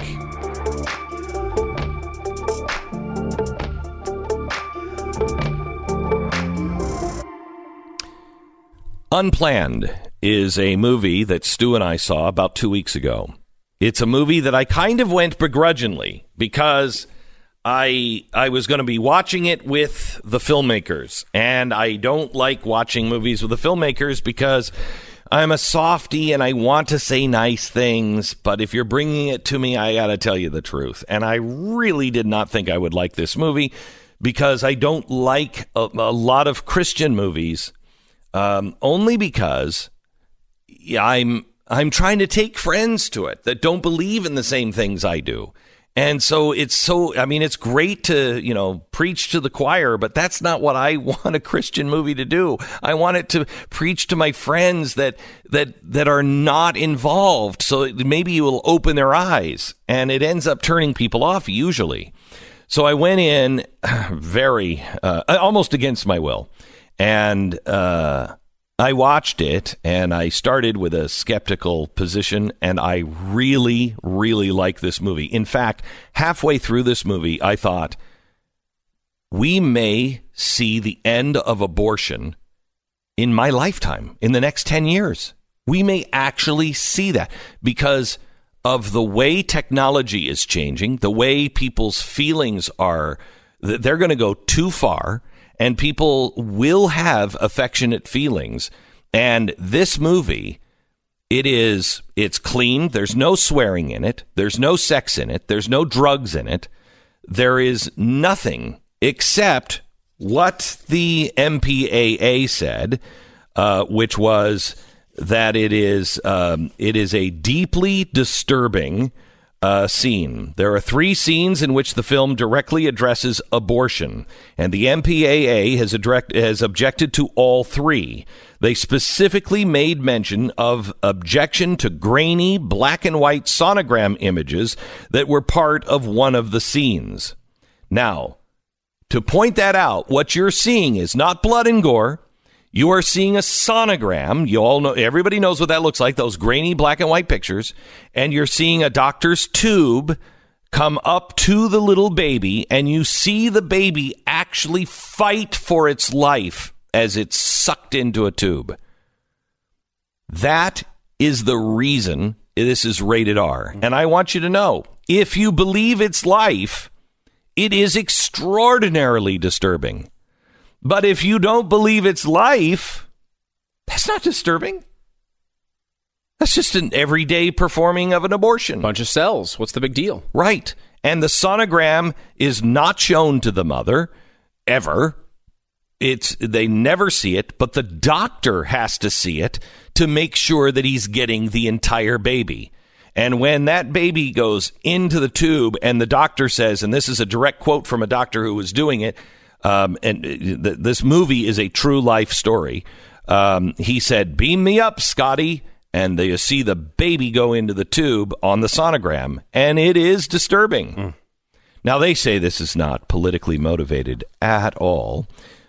Unplanned is a movie that Stu and I saw about 2 weeks ago. It's a movie that I kind of went begrudgingly because I was going to be watching it with the filmmakers, and I don't like watching movies with the filmmakers because I'm a softie and I want to say nice things, but if you're bringing it to me, I got to tell you the truth. And I really did not think I would like this movie because I don't like a lot of Christian movies. Only because I'm trying to take friends to it that don't believe in the same things I do. And so it's great to, preach to the choir, but that's not what I want a Christian movie to do. I want it to preach to my friends that are not involved. So maybe it will open their eyes, and it ends up turning people off usually. So I went in very, almost against my will. And I watched it, and I started with a skeptical position, and I really, really like this movie. In fact, halfway through this movie, I thought, we may see the end of abortion in my lifetime, in the next 10 years. We may actually see that because of the way technology is changing, the way people's feelings are, they're going to go too far. And people will have affectionate feelings. And this movie, it's clean. There's no swearing in it. There's no sex in it. There's no drugs in it. There is nothing except what the MPAA said, which was that it is a deeply disturbing scene. There are 3 scenes in which the film directly addresses abortion, and the MPAA has objected to all 3. They specifically made mention of objection to grainy black and white sonogram images that were part of one of the scenes. Now, to point that out, what you're seeing is not blood and gore. You are seeing a sonogram. You all know, everybody knows what that looks like, those grainy black and white pictures. And you're seeing a doctor's tube come up to the little baby, and you see the baby actually fight for its life as it's sucked into a tube. That is the reason this is rated R. And I want you to know, if you believe it's life, it is extraordinarily disturbing. But if you don't believe it's life, that's not disturbing. That's just an everyday performing of an abortion. Bunch of cells. What's the big deal? Right. And the sonogram is not shown to the mother, ever. They never see it, but the doctor has to see it to make sure that he's getting the entire baby. And when that baby goes into the tube and the doctor says, and this is a direct quote from a doctor who was doing it, this movie is a true life story. He said, "Beam me up, Scotty." And you see the baby go into the tube on the sonogram, and it is disturbing. Now, they say this is not politically motivated at all.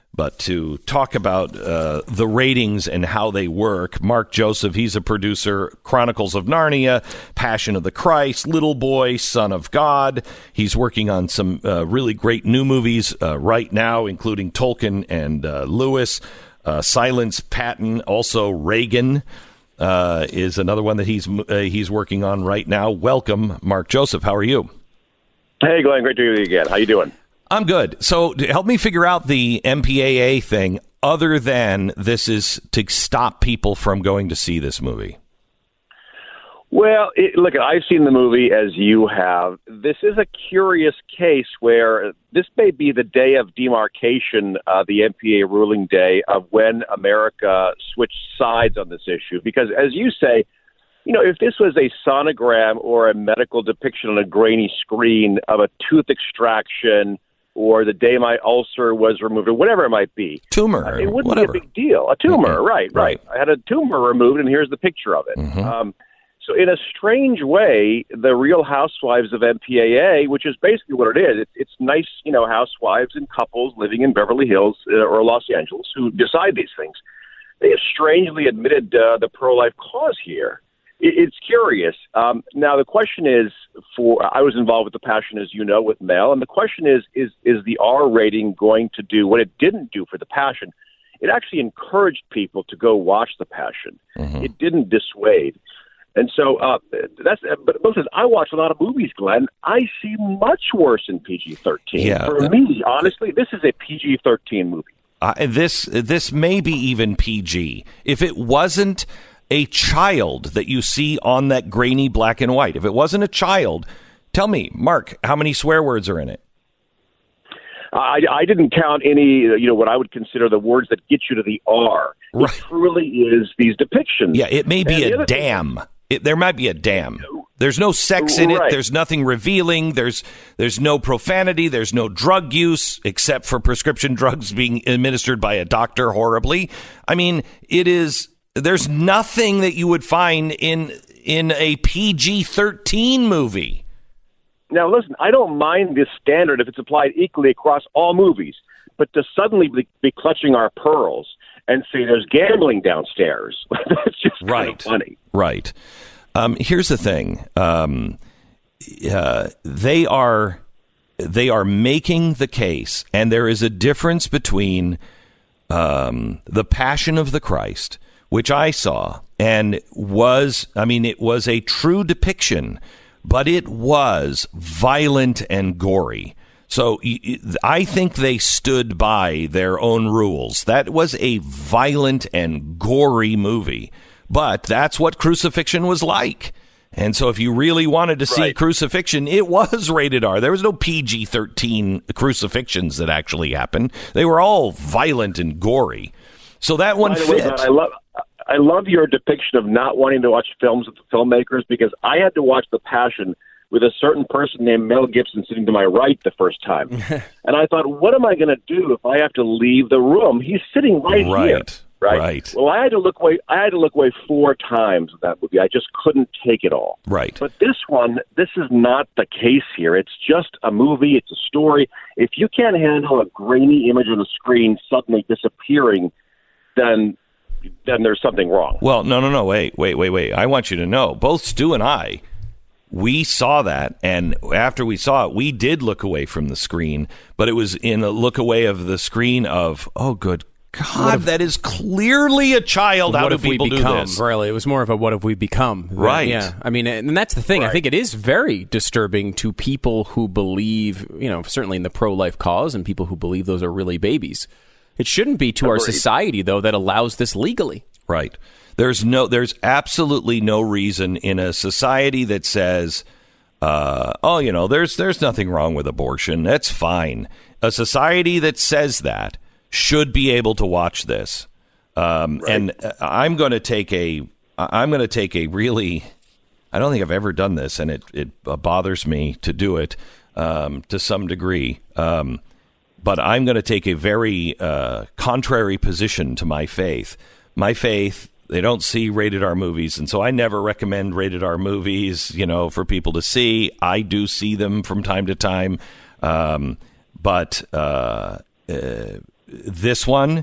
But to talk about the ratings and how they work, Mark Joseph, he's a producer, Chronicles of Narnia, Passion of the Christ, Little Boy, Son of God. He's working on some really great new movies right now, including Tolkien and Lewis. Silence Patton, also Reagan is another one that he's working on right now. Welcome, Mark Joseph. How are you? Hey, Glenn. Great to hear you again. How you doing? I'm good. So help me figure out the MPAA thing, other than this is to stop people from going to see this movie. Well, look, I've seen the movie as you have. This is a curious case where this may be the day of demarcation, the MPAA ruling day of when America switched sides on this issue. Because as you say, if this was a sonogram or a medical depiction on a grainy screen of a tooth extraction, or the day my ulcer was removed, or whatever it might be. Tumor. It wouldn't whatever. be a big deal. A tumor, Mm-hmm. right. I had a tumor removed, and here's the picture of it. Mm-hmm. So in a strange way, the Real Housewives of MPAA, which is basically what it is, it's nice, housewives and couples living in Beverly Hills or Los Angeles who decide these things. They have strangely admitted the pro-life cause here. It's curious. Now, the question is, I was involved with The Passion, as you know, with Mel, and the question is the R rating going to do what it didn't do for The Passion? It actually encouraged people to go watch The Passion. Mm-hmm. It didn't dissuade. And so but listen, I watch a lot of movies, Glenn. I see much worse in PG-13. Yeah. For me, honestly, this is a PG-13 movie. This may be even PG. If it wasn't a child that you see on that grainy black and white, if it wasn't a child, tell me, Mark, how many swear words are in it? I didn't count any, what I would consider the words that get you to the R. Right. It truly is these depictions. Yeah, it may be a damn. There might be a damn. There's no sex in it. Right. There's nothing revealing. There's no profanity. There's no drug use, except for prescription drugs being administered by a doctor horribly. I mean, there's nothing that you would find in a PG-13 movie. Now, listen, I don't mind this standard if it's applied equally across all movies, but to suddenly be clutching our pearls and say there's gambling downstairs, that's just kind of funny. Right. Here's the thing. They are making the case, and there is a difference between the Passion of the Christ, which I saw, and it was a true depiction, but it was violent and gory. So I think they stood by their own rules. That was a violent and gory movie, but that's what crucifixion was like. And so if you really wanted to see crucifixion, it was rated R. There was no PG-13 crucifixions that actually happened. They were all violent and gory. So that one fit. I love your depiction of not wanting to watch films with the filmmakers, because I had to watch The Passion with a certain person named Mel Gibson sitting to my right the first time. And I thought, what am I going to do if I have to leave the room? He's sitting right here. Right. Well, I had to look away 4 times with that movie. I just couldn't take it all. Right. But this is not the case here. It's just a movie. It's a story. If you can't handle a grainy image on the screen suddenly disappearing, then there's something wrong. Well, no. Wait. I want you to know, both Stu and I, we saw that, and after we saw it, we did look away from the screen, but it was in a look away of the screen of, oh, good God, that is clearly a child. How do people do this? Really, it was more of a what have we become? Right. Yeah. I mean, and that's the thing. Right. I think it is very disturbing to people who believe, certainly in the pro-life cause, and people who believe those are really babies. It shouldn't be to our society, though, that allows this legally. Right. There's absolutely no reason in a society that says, there's nothing wrong with abortion. That's fine. A society that says that should be able to watch this. And I'm going to take a really, I don't think I've ever done this, and it bothers me to do it to some degree. But I'm going to take a very contrary position to my faith. My faith, they don't see rated R movies, and so I never recommend rated R movies, for people to see. I do see them from time to time, but this one,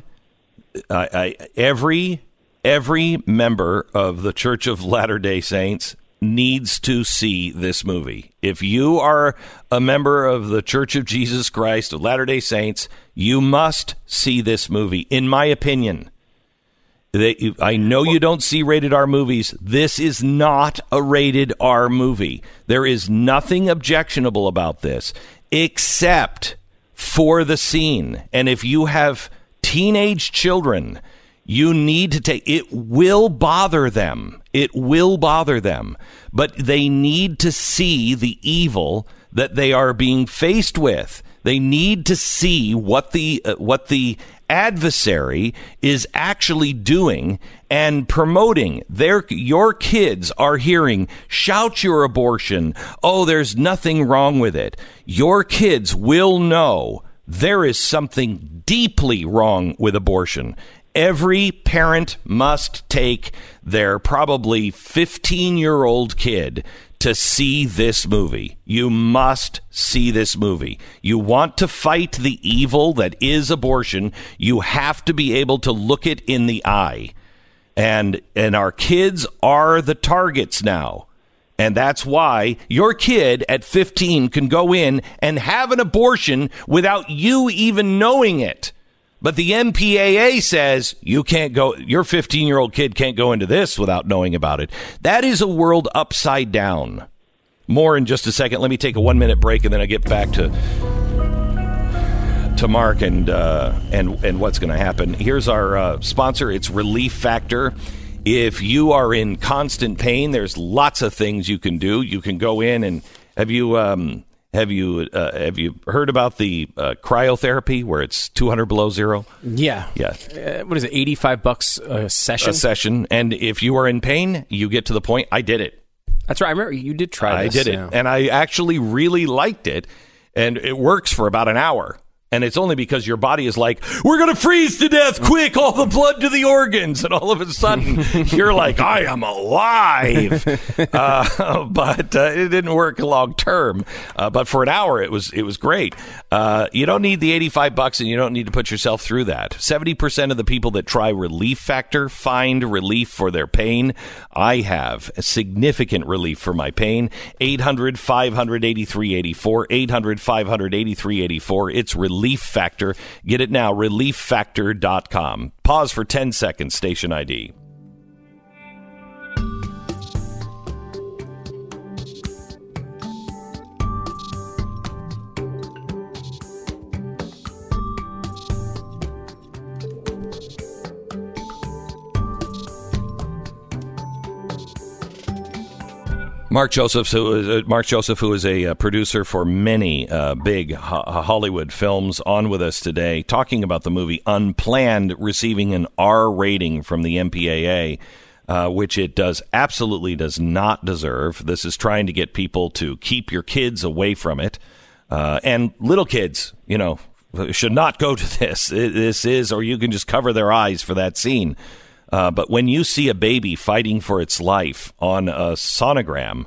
every member of the Church of Latter-day Saints needs to see this movie. If you are a member of the Church of Jesus Christ of Latter-day Saints, you must see this movie, in my opinion. I know you don't see rated R movies. This is not a rated R movie. There is nothing objectionable about this except for the scene. And if you have teenage children, you need to take it. Will bother them. It will bother them. But they need to see the evil that they are being faced with. They need to see what the adversary is actually doing and promoting. Your kids are hearing, shout your abortion. Oh, there's nothing wrong with it. Your kids will know there is something deeply wrong with abortion. Every parent must take their probably 15-year-old kid to see this movie. You must see this movie. You want to fight the evil that is abortion, you have to be able to look it in the eye. And our kids are the targets now. And that's why your kid at 15 can go in and have an abortion without you even knowing it. But the MPAA says you can't go, your 15-year-old kid can't go into this without knowing about it. That is a world upside down. More in just a second. Let me take a 1-minute break, and then I get back to Mark and what's going to happen. Here's our sponsor. It's Relief Factor. If you are in constant pain, there's lots of things you can do. You can go in and have you heard about the cryotherapy where it's 200 below zero? Yeah. What is it? $85 a session? A session. And if you are in pain, you get to the point. I did it. That's right. I remember you did try this. I did it. And I actually really liked it. And it works for about an hour. And it's only because your body is like, we're going to freeze to death, quick, all the blood to the organs. And all of a sudden, you're like, I am alive. But it didn't work long term. But for an hour, it was great. You don't need the $85, and you don't need to put yourself through that. 70% of the people that try Relief Factor find relief for their pain. I have a significant relief for my pain. 800-500-8384. 800-500-8384. It's Relief Factor. Get it now, relieffactor.com. Pause for 10 seconds, station ID. Mark Joseph, who is a producer for many big Hollywood films, on with us today, talking about the movie Unplanned, receiving an R rating from the MPAA, which it absolutely does not deserve. This is trying to get people to keep your kids away from it, and little kids, should not go to this. This is, or you can just cover their eyes for that scene. But when you see a baby fighting for its life on a sonogram,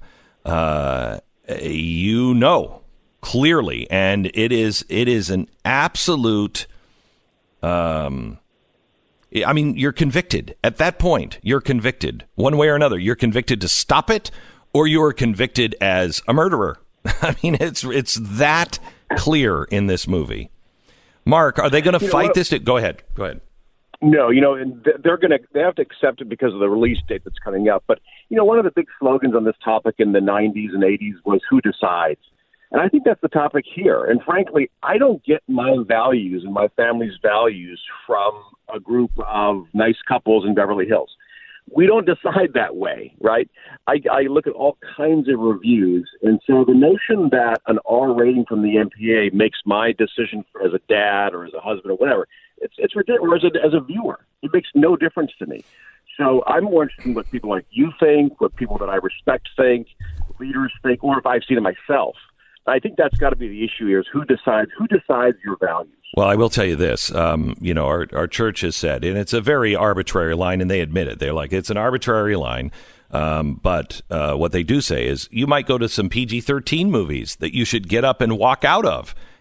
you know clearly, and it is an absolute. You're convicted at that point. You're convicted one way or another. You're convicted to stop it, or you're convicted as a murderer. I mean, it's that clear in this movie. Mark, are they going to fight this? Go ahead. No, and they have to accept it because of the release date that's coming up. But, one of the big slogans on this topic in the 90s and 80s was who decides. And I think that's the topic here. And frankly, I don't get my values and my family's values from a group of nice couples in Beverly Hills. We don't decide that way, right? I look at all kinds of reviews. And so the notion that an R rating from the MPA makes my decision as a dad or as a husband or whatever, it's ridiculous. As a viewer, it makes no difference to me. So I'm more interested in what people like you think, what people that I respect think, leaders think, or if I've seen it myself. I think that's got to be the issue here: is who decides your values. Well, I will tell you this. Our church has said, and it's a very arbitrary line, and they admit it. They're like, it's an arbitrary line. But what they do say is you might go to some PG-13 movies that you should get up and walk out of.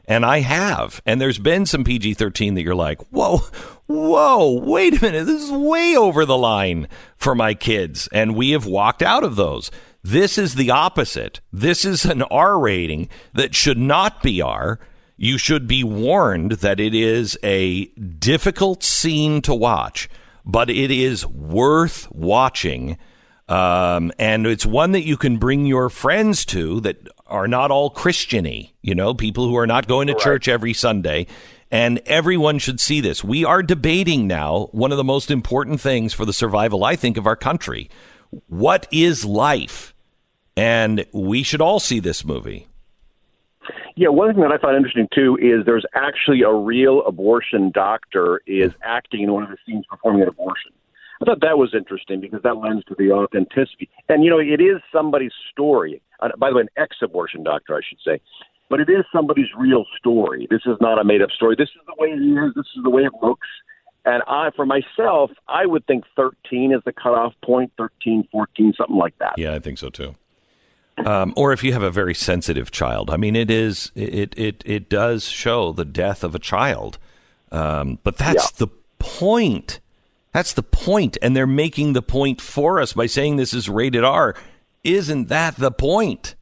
And I have. And there's been some PG-13 that you're like, whoa, wait a minute. This is way over the line for my kids. And we have walked out of those. This is the opposite. This is an R rating that should not be R. You should be warned that it is a difficult scene to watch, but it is worth watching. And it's one that you can bring your friends to that are not all Christian-y, people who are not going to church every Sunday. And everyone should see this. We are debating now one of the most important things for the survival, I think, of our country. What is life? And we should all see this movie. Yeah, one thing that I find interesting, too, is there's actually a real abortion doctor is acting in one of the scenes performing an abortion. I thought that was interesting because that lends to the authenticity. And, it is somebody's story. By the way, an ex-abortion doctor, I should say. But it is somebody's real story. This is not a made-up story. This is the way it is. This is the way it looks. And for myself, I would think 13 is the cutoff point, 13, 14, something like that. Yeah, I think so, too. Or if you have a very sensitive child. I mean, it does show the death of a child. But that's the point. That's the point. And they're making the point for us by saying this is rated R. Isn't that the point?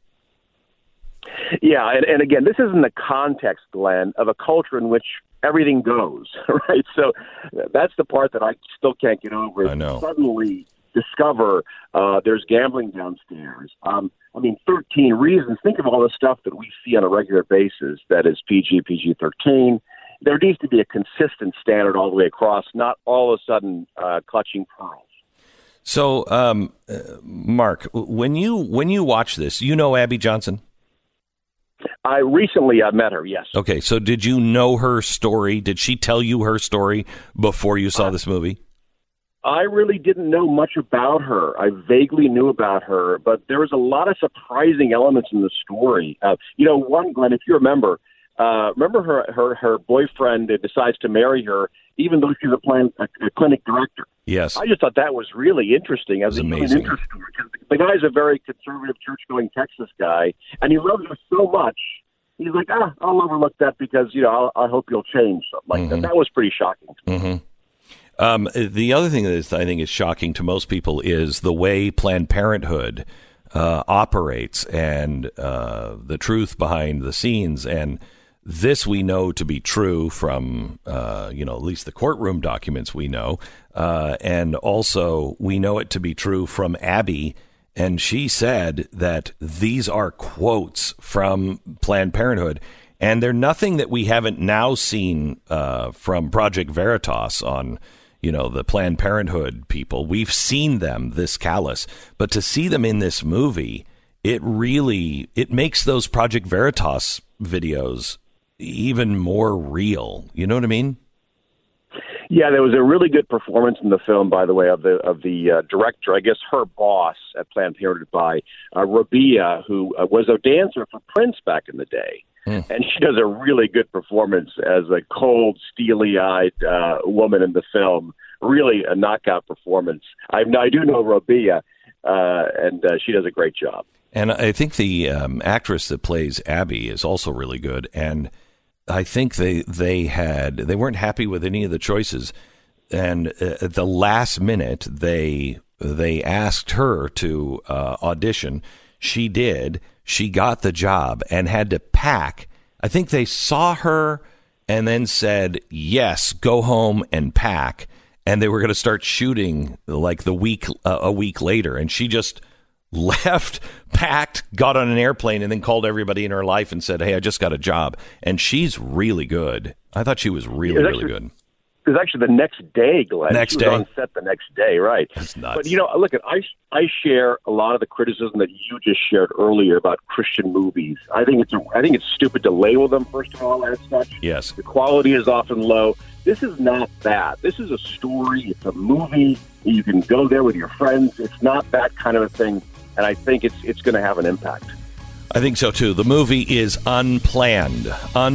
Yeah. And again, this is in the context, Glenn, of a culture in which everything goes, right? So that's the part that I still can't get over. I know. Suddenly discover there's gambling downstairs. 13 reasons. Think of all the stuff that we see on a regular basis that is PG-13. There needs to be a consistent standard all the way across, not all of a sudden clutching pearls. So, Mark, when you watch this, Abby Johnson? I recently met her, yes. Okay, so did you know her story? Did she tell you her story before you saw this movie? I really didn't know much about her. I vaguely knew about her, but there was a lot of surprising elements in the story. One, Glenn, if you remember her boyfriend decides to marry her, even though she's a clinic director. Yes. I just thought that was really interesting as a human interest story. The guy's a very conservative, church-going Texas guy, and he loves her so much. He's like, I'll overlook that because, I hope you'll change, something like that. That was pretty shocking to me. Mm-hmm. The other thing that I think is shocking to most people is the way Planned Parenthood operates and the truth behind the scenes. And this we know to be true from, at least the courtroom documents we know. And also we know it to be true from Abby. And she said that these are quotes from Planned Parenthood. And they're nothing that we haven't now seen from Project Veritas on the Planned Parenthood people. We've seen them this callous, but to see them in this movie, it makes those Project Veritas videos even more real. You know what I mean? Yeah, there was a really good performance in the film, by the way, of the director, I guess her boss at Planned Parenthood, by Rabia, who was a dancer for Prince back in the day. And she does a really good performance as a cold, steely-eyed woman in the film. Really a knockout performance. I do know Rabia, and she does a great job. And I think the actress that plays Abby is also really good. And I think they weren't happy with any of the choices. And at the last minute, they asked her to audition. She did. She got the job and had to pack. I think they saw her and then said, yes, go home and pack. And they were going to start shooting like a week later. And she just left, packed, got on an airplane, and then called everybody in her life and said, hey, I just got a job. And she's really good. I thought she was really good. It was actually the next day, Glenn. Next she day? was on set the next day, right. That's nuts. But, look, I share a lot of the criticism that you just shared earlier about Christian movies. I think it's stupid to label them, first of all, as such. Yes. The quality is often low. This is not that. This is a story. It's a movie. You can go there with your friends. It's not that kind of a thing, and I think it's going to have an impact. I think so, too. The movie is unplanned.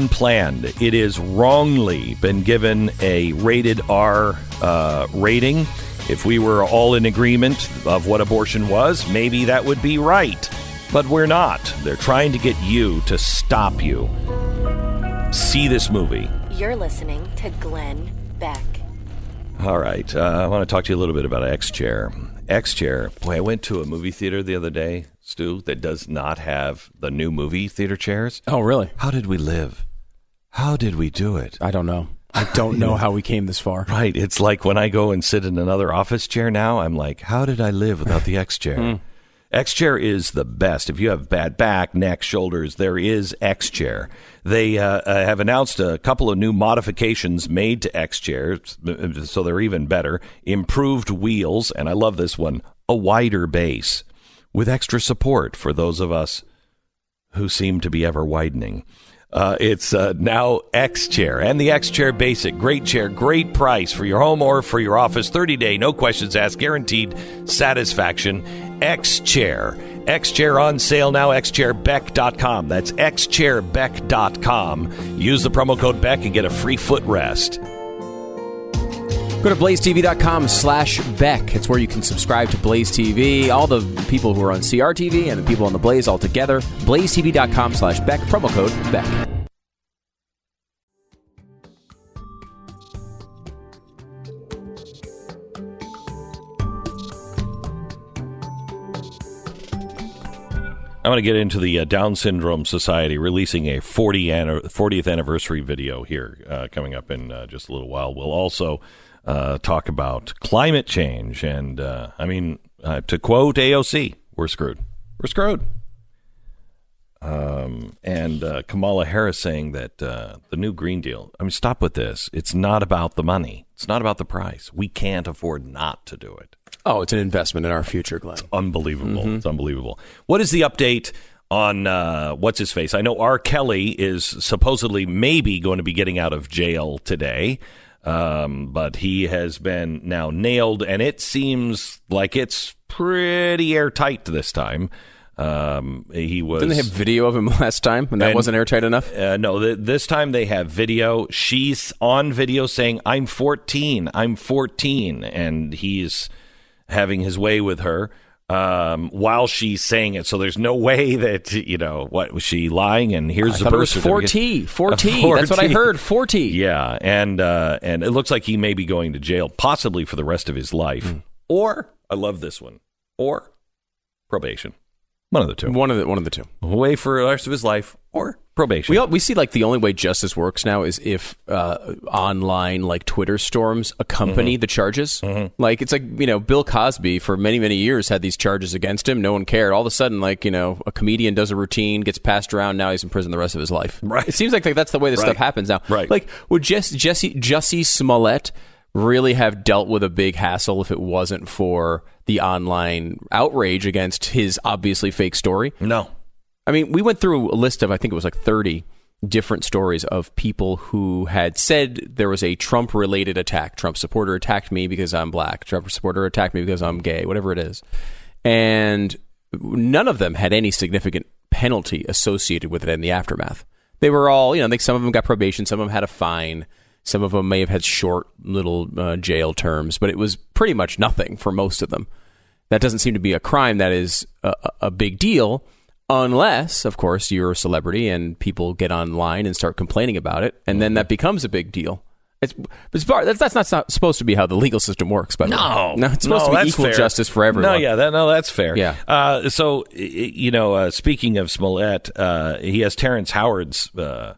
It is wrongly been given a rated R rating. If we were all in agreement of what abortion was, maybe that would be right. But we're not. They're trying to get you to stop you. see this movie. You're listening to Glenn Beck. All right. I want to talk to you a little bit about X-Chair. X-Chair. Boy, I went to a movie theater the other day, Stu, that does not have the new movie theater chairs. Oh, really? How did we live? How did we do it? I don't know. I don't know how we came this far. Right. It's like when I go and sit in another office chair now, I'm like, how did I live without the X-Chair? X-Chair is the best. If you have bad back, neck, shoulders, there is X-Chair. They have announced a couple of new modifications made to X-Chair, so they're even better. Improved wheels, and I love this one, a wider base with extra support for those of us who seem to be ever widening. It's now X-Chair and the X-Chair Basic. Great chair, great price for your home or for your office. 30-day, no questions asked, guaranteed satisfaction. X-Chair. X-Chair on sale now, xchairbeck.com. That's xchairbeck.com. Use the promo code BECK and get a free footrest. Go to blazetv.com/Beck. It's where you can subscribe to Blaze TV. All the people who are on CRTV and the people on the Blaze all together. blazetv.com/Beck. Promo code BECK. I want to get into the Down Syndrome Society releasing a 40th anniversary video here coming up in just a little while. We'll also talk about climate change. And, to quote AOC, we're screwed. We're screwed. And Kamala Harris saying that the new Green Deal, stop with this. It's not about the money. It's not about the price. We can't afford not to do it. Oh, it's an investment in our future, Glenn. Unbelievable. Mm-hmm. It's unbelievable. What is the update on what's his face? I know R. Kelly is supposedly maybe going to be getting out of jail today, but he has been now nailed, and it seems like it's pretty airtight this time. He was. Didn't they have video of him last time, and that wasn't airtight enough? No, this time they have video. She's on video saying, "I'm 14. I'm 14," and he's having his way with her while she's saying it. So there's no way that, what was she lying? And here's the birth certificate. 4T. That's what I heard. 4T. Yeah, and it looks like he may be going to jail, possibly for the rest of his life, or I love this one, or probation. One of the two. One of the two. Away for the rest of his life, or probation. We see the only way justice works now is if online Twitter storms accompany the charges. Mm-hmm. It's Bill Cosby for many, many years had these charges against him. No one cared. All of a sudden, a comedian does a routine, gets passed around. Now he's in prison the rest of his life. Right. It seems like that's the way this stuff happens now. Right. Would Jussie Smollett really have dealt with a big hassle if it wasn't for the online outrage against his obviously fake story? No. We went through a list of, I think it was 30 different stories of people who had said there was a Trump-related attack. Trump supporter attacked me because I'm black. Trump supporter attacked me because I'm gay, whatever it is. And none of them had any significant penalty associated with it in the aftermath. They were all, some of them got probation, some of them had a fine. Some of them may have had short little jail terms, but it was pretty much nothing for most of them. That doesn't seem to be a crime that is a big deal, unless, of course, you're a celebrity and people get online and start complaining about it, and then that becomes a big deal. That's not supposed to be how the legal system works, by the way. No, it's supposed to be equal justice for everyone. That's fair. Yeah. So, speaking of Smollett, he has Terrence Howard's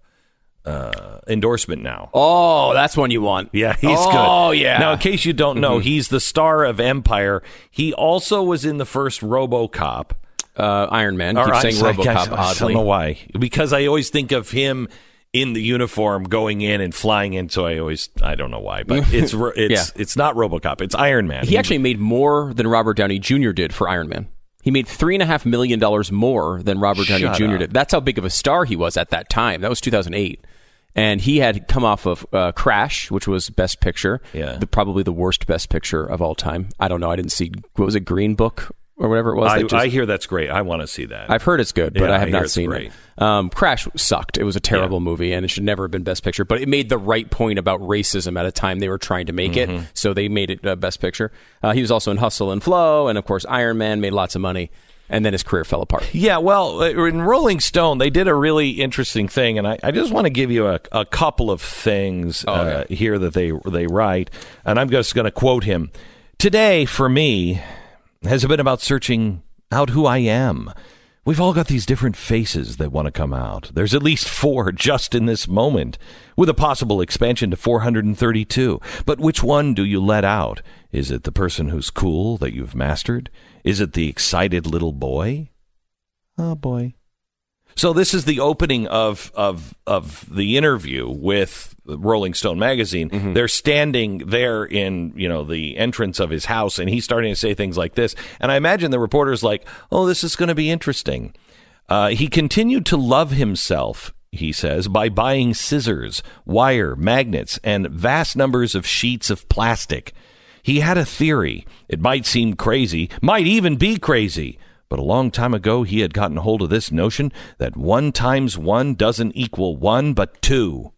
endorsement now. Oh, that's one you want. Yeah, he's good. Oh, yeah. Now, in case you don't know, he's the star of Empire. He also was in the first RoboCop. Iron Man. Keep saying RoboCop oddly. I don't know why. Because I always think of him in the uniform going in and flying in, so I don't know why, but it's not RoboCop. It's Iron Man. He actually made more than Robert Downey Jr. did for Iron Man. He made $3.5 million more than Robert Downey Jr. did. That's how big of a star he was at that time. That was 2008. And he had come off of Crash, which was Best Picture. Yeah. Probably the worst Best Picture of all time. I don't know. I didn't see, what was it, Green Book? Or whatever it was. I hear that's great. I want to see that. I've heard it's good, but I have not seen it. Crash sucked. It was a terrible movie, and it should never have been Best Picture. But it made the right point about racism at a time they were trying to make it, so they made it Best Picture. He was also in Hustle and Flow, and of course Iron Man made lots of money. and then his career fell apart. Yeah, well, in Rolling Stone, they did a really interesting thing, and I just want to give you a couple of things here that they write, and I'm just going to quote him. Today, for me, has been about searching out who I am. We've all got these different faces that want to come out. There's at least 4 just in this moment, with a possible expansion to 432. But which one do you let out? Is it the person who's cool that you've mastered? Is it the excited little boy? Oh, boy. So this is the opening of the interview with Rolling Stone magazine. Mm-hmm. They're standing there in, the entrance of his house, and he's starting to say things like this. And I imagine the reporter's like, oh, this is going to be interesting. He continued to love himself, he says, by buying scissors, wire, magnets, and vast numbers of sheets of plastic. He had a theory. It might seem crazy, might even be crazy. But a long time ago, he had gotten hold of this notion that 1 times 1 doesn't equal 1, but 2.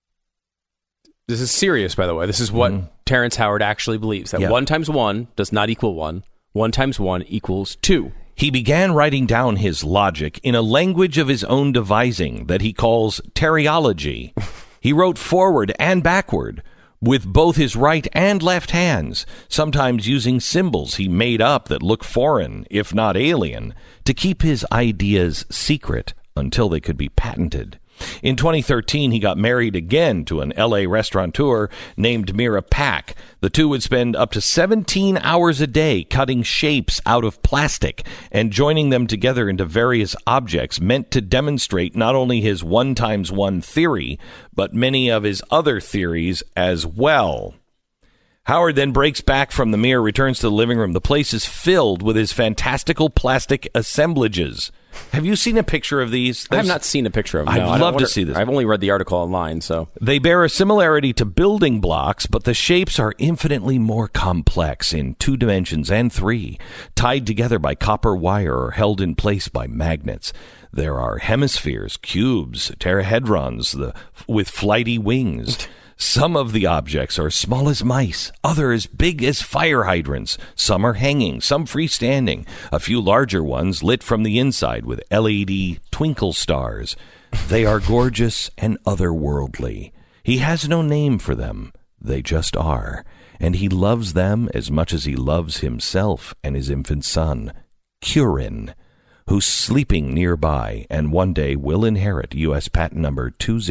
This is serious, by the way. This is what Terrence Howard actually believes, that 1 times 1 does not equal 1. 1 times 1 equals 2. He began writing down his logic in a language of his own devising that he calls teriology. He wrote forward and backward, with both his right and left hands, sometimes using symbols he made up that look foreign, if not alien, to keep his ideas secret until they could be patented. In 2013, he got married again to an L.A. restaurateur named Mira Pack. The two would spend up to 17 hours a day cutting shapes out of plastic and joining them together into various objects meant to demonstrate not only his 1 times 1 theory, but many of his other theories as well. Howard then breaks back from the mirror, returns to the living room. The place is filled with his fantastical plastic assemblages. Have you seen a picture of these? I have not seen a picture of them. I'd love to see this. I've only read the article online, so. They bear a similarity to building blocks, but the shapes are infinitely more complex in 2 dimensions and 3, tied together by copper wire or held in place by magnets. There are hemispheres, cubes, tetrahedrons with flighty wings. Some of the objects are small as mice, others big as fire hydrants. Some are hanging, some freestanding. A few larger ones lit from the inside with LED twinkle stars. They are gorgeous and otherworldly. He has no name for them. They just are. And he loves them as much as he loves himself and his infant son, Curran, who's sleeping nearby and one day will inherit U.S. patent number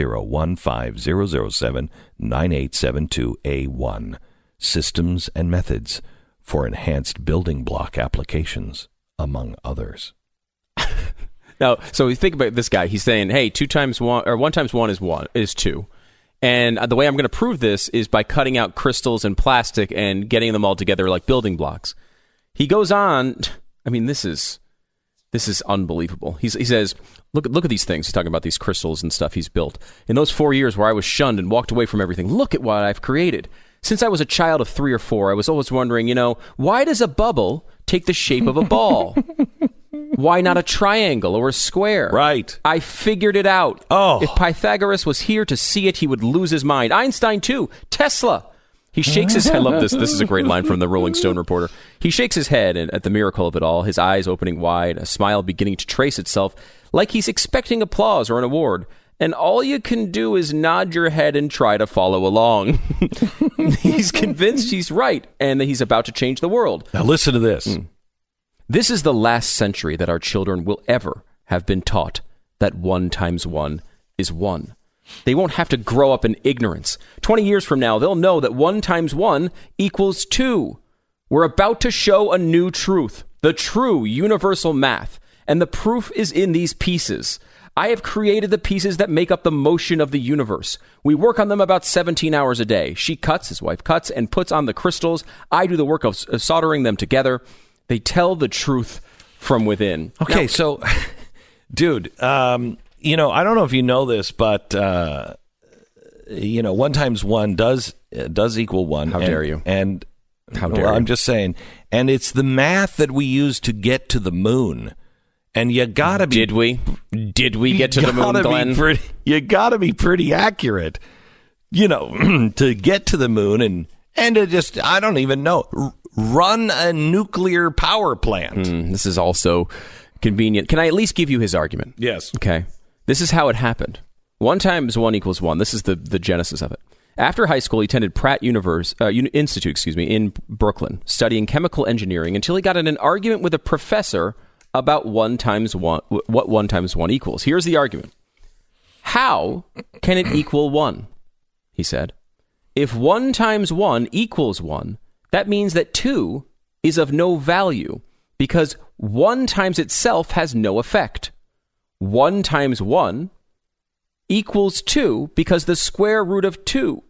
20150079872A1, Systems and Methods for Enhanced Building Block Applications, among others. Now, so we think about this guy. He's saying, hey, 2 times 1 or 1 times 1 is 2. And the way I'm going to prove this is by cutting out crystals and plastic and getting them all together like building blocks. He goes on, I mean, this is unbelievable. He says, look at these things. He's talking about these crystals and stuff he's built. In those 4 years where I was shunned and walked away from everything, look at what I've created. Since I was a child of 3 or 4, I was always wondering, why does a bubble take the shape of a ball? Why not a triangle or a square? Right. I figured it out. Oh. If Pythagoras was here to see it, he would lose his mind. Einstein, too. Tesla. He shakes his head. I love this. This is a great line from the Rolling Stone reporter. He shakes his head at the miracle of it all, his eyes opening wide, a smile beginning to trace itself, like he's expecting applause or an award. And all you can do is nod your head and try to follow along. He's convinced he's right and that he's about to change the world. Now listen to this. This is the last century that our children will ever have been taught that 1 times 1 is 1. They won't have to grow up in ignorance. 20 years from now, they'll know that 1 times 1 equals 2. We're about to show a new truth, the true universal math, and the proof is in these pieces. I have created the pieces that make up the motion of the universe. We work on them about 17 hours a day. She cuts, his wife cuts, and puts on the crystals. I do the work of soldering them together. They tell the truth from within. Okay, so, dude, I don't know if you know this, but 1 times 1 does equal 1. How dare you? And how dare you? I'm just saying, and it's the math that we use to get to the moon. And you gotta be. Did we get to the moon, Glenn? You gotta be pretty accurate, to get to the moon and to just, I don't even know. run a nuclear power plant. This is also convenient. Can I at least give you his argument? Yes. Okay. This is how it happened. 1 × 1 = 1. This is the genesis of it. After high school, he attended Pratt Institute in Brooklyn, studying chemical engineering until he got in an argument with a professor about 1 × 1, what 1 × 1 equals. Here's the argument. How can it equal 1? He said. If 1 × 1 = 1, that means that 2 is of no value because 1 times itself has no effect. 1 × 1 equals 2 because the square root of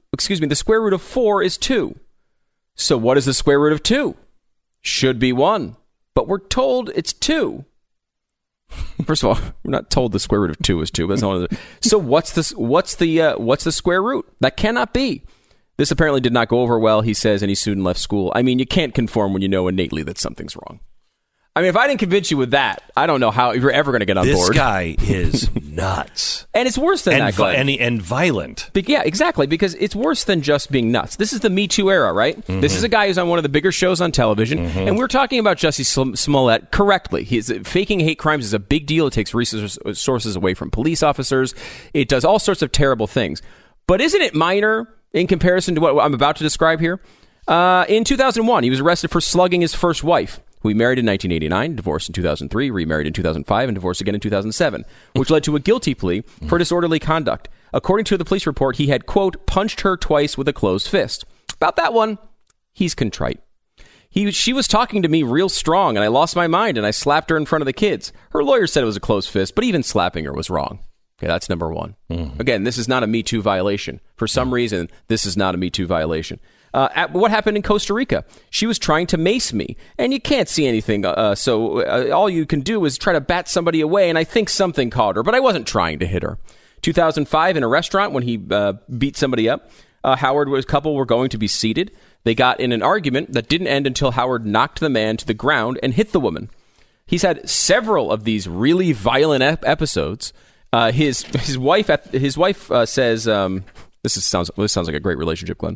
4 is 2. So what is the square root of 2? Should be 1. But we're told it's 2. First of all, we're not told the square root of 2 is 2. But so what's the square root? That cannot be. This apparently did not go over well, he says, and he soon left school. I mean, you can't conform when you know innately that something's wrong. I mean, if I didn't convince you with that, I don't know how you're ever going to get on board. This guy is nuts. And it's worse than that, Glenn. And violent. Yeah, exactly, because it's worse than just being nuts. This is the Me Too era, right? Mm-hmm. This is a guy who's on one of the bigger shows on television, and we're talking about Jussie Smollett correctly. Faking hate crimes is a big deal. It takes resources away from police officers. It does all sorts of terrible things. But isn't it minor in comparison to what I'm about to describe here? In 2001, he was arrested for slugging his first wife, who he married in 1989, divorced in 2003, remarried in 2005, and divorced again in 2007, which led to a guilty plea for disorderly conduct. According to the police report, he had, quote, punched her twice with a closed fist. About that one, he's contrite. She was talking to me real strong, and I lost my mind, and I slapped her in front of the kids. Her lawyer said it was a closed fist, but even slapping her was wrong. Okay, that's number one. Again, this is not a Me Too violation. For some reason, this is not a Me Too violation. What happened in Costa Rica? She was trying to mace me, and you can't see anything, so all you can do is try to bat somebody away, and I think something caught her, but I wasn't trying to hit her. 2005, in a restaurant, when he beat somebody up, Howard and his couple were going to be seated. They got in an argument that didn't end until Howard knocked the man to the ground and hit the woman. He's had several of these really violent episodes. His wife says, this sounds like a great relationship, Glenn.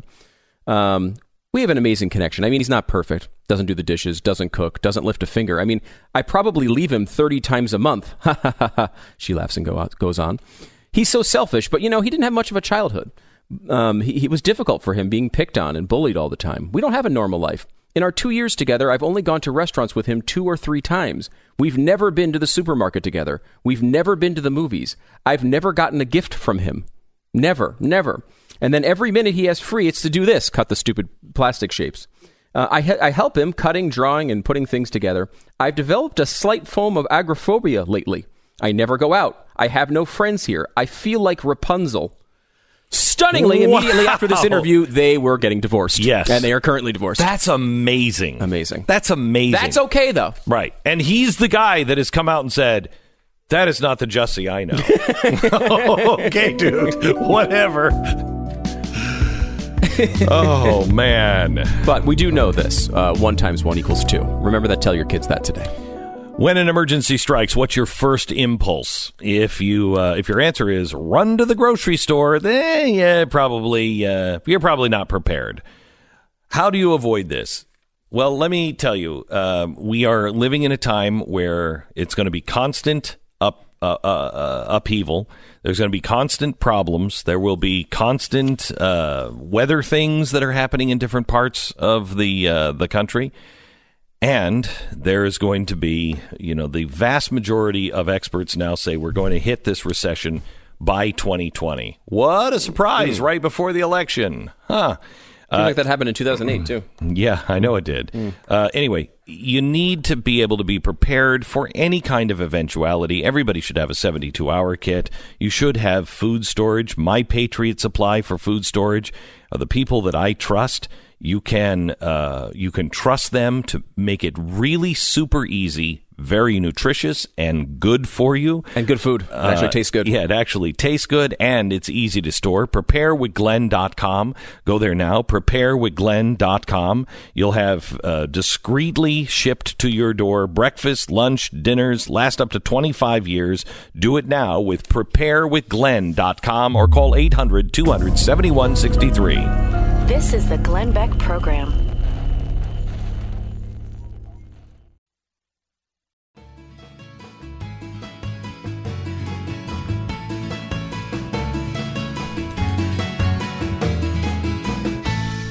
We have an amazing connection. I mean, he's not perfect. Doesn't do the dishes, doesn't cook, doesn't lift a finger. I mean, I probably leave him 30 times a month. She laughs and goes on. He's so selfish, but, he didn't have much of a childhood. It was difficult for him being picked on and bullied all the time. We don't have a normal life. In our 2 years together, I've only gone to restaurants with him 2 or 3 times. We've never been to the supermarket together. We've never been to the movies. I've never gotten a gift from him. Never. And then every minute he has free, it's to do this, cut the stupid plastic shapes. I help him cutting, drawing, and putting things together. I've developed a slight form of agoraphobia lately. I never go out. I have no friends here. I feel like Rapunzel. Stunningly, immediately after this interview, they were getting divorced. Yes. And they are currently divorced. That's amazing. That's amazing. That's okay, though. Right. And he's the guy that has come out and said, that is not the Jussie I know. Okay, dude. Whatever. Oh, man. But we do know this. 1 × 1 = 2. Remember that. Tell your kids that today. When an emergency strikes, what's your first impulse? If your answer is run to the grocery store, then you're probably not prepared. How do you avoid this? Well, let me tell you, we are living in a time where it's going to be constant upheaval. There's going to be constant problems. There will be constant weather things that are happening in different parts of the country. And there is going to be, the vast majority of experts now say we're going to hit this recession by 2020. What a surprise right before the election. Huh. I feel like that happened in 2008, too. Yeah, I know it did. Anyway, you need to be able to be prepared for any kind of eventuality. Everybody should have a 72-hour kit. You should have food storage. My Patriot Supply for food storage are the people that I trust. You can trust them to make it really super easy, very nutritious, and good for you. And good food. It actually tastes good. Yeah, it actually tastes good, and it's easy to store. PrepareWithGlenn.com. Go there now, PrepareWithGlenn.com. You'll have discreetly shipped to your door breakfast, lunch, dinners, last up to 25 years. Do it now with PrepareWithGlenn.com or call 800-200-7163. This is the Glenn Beck Program.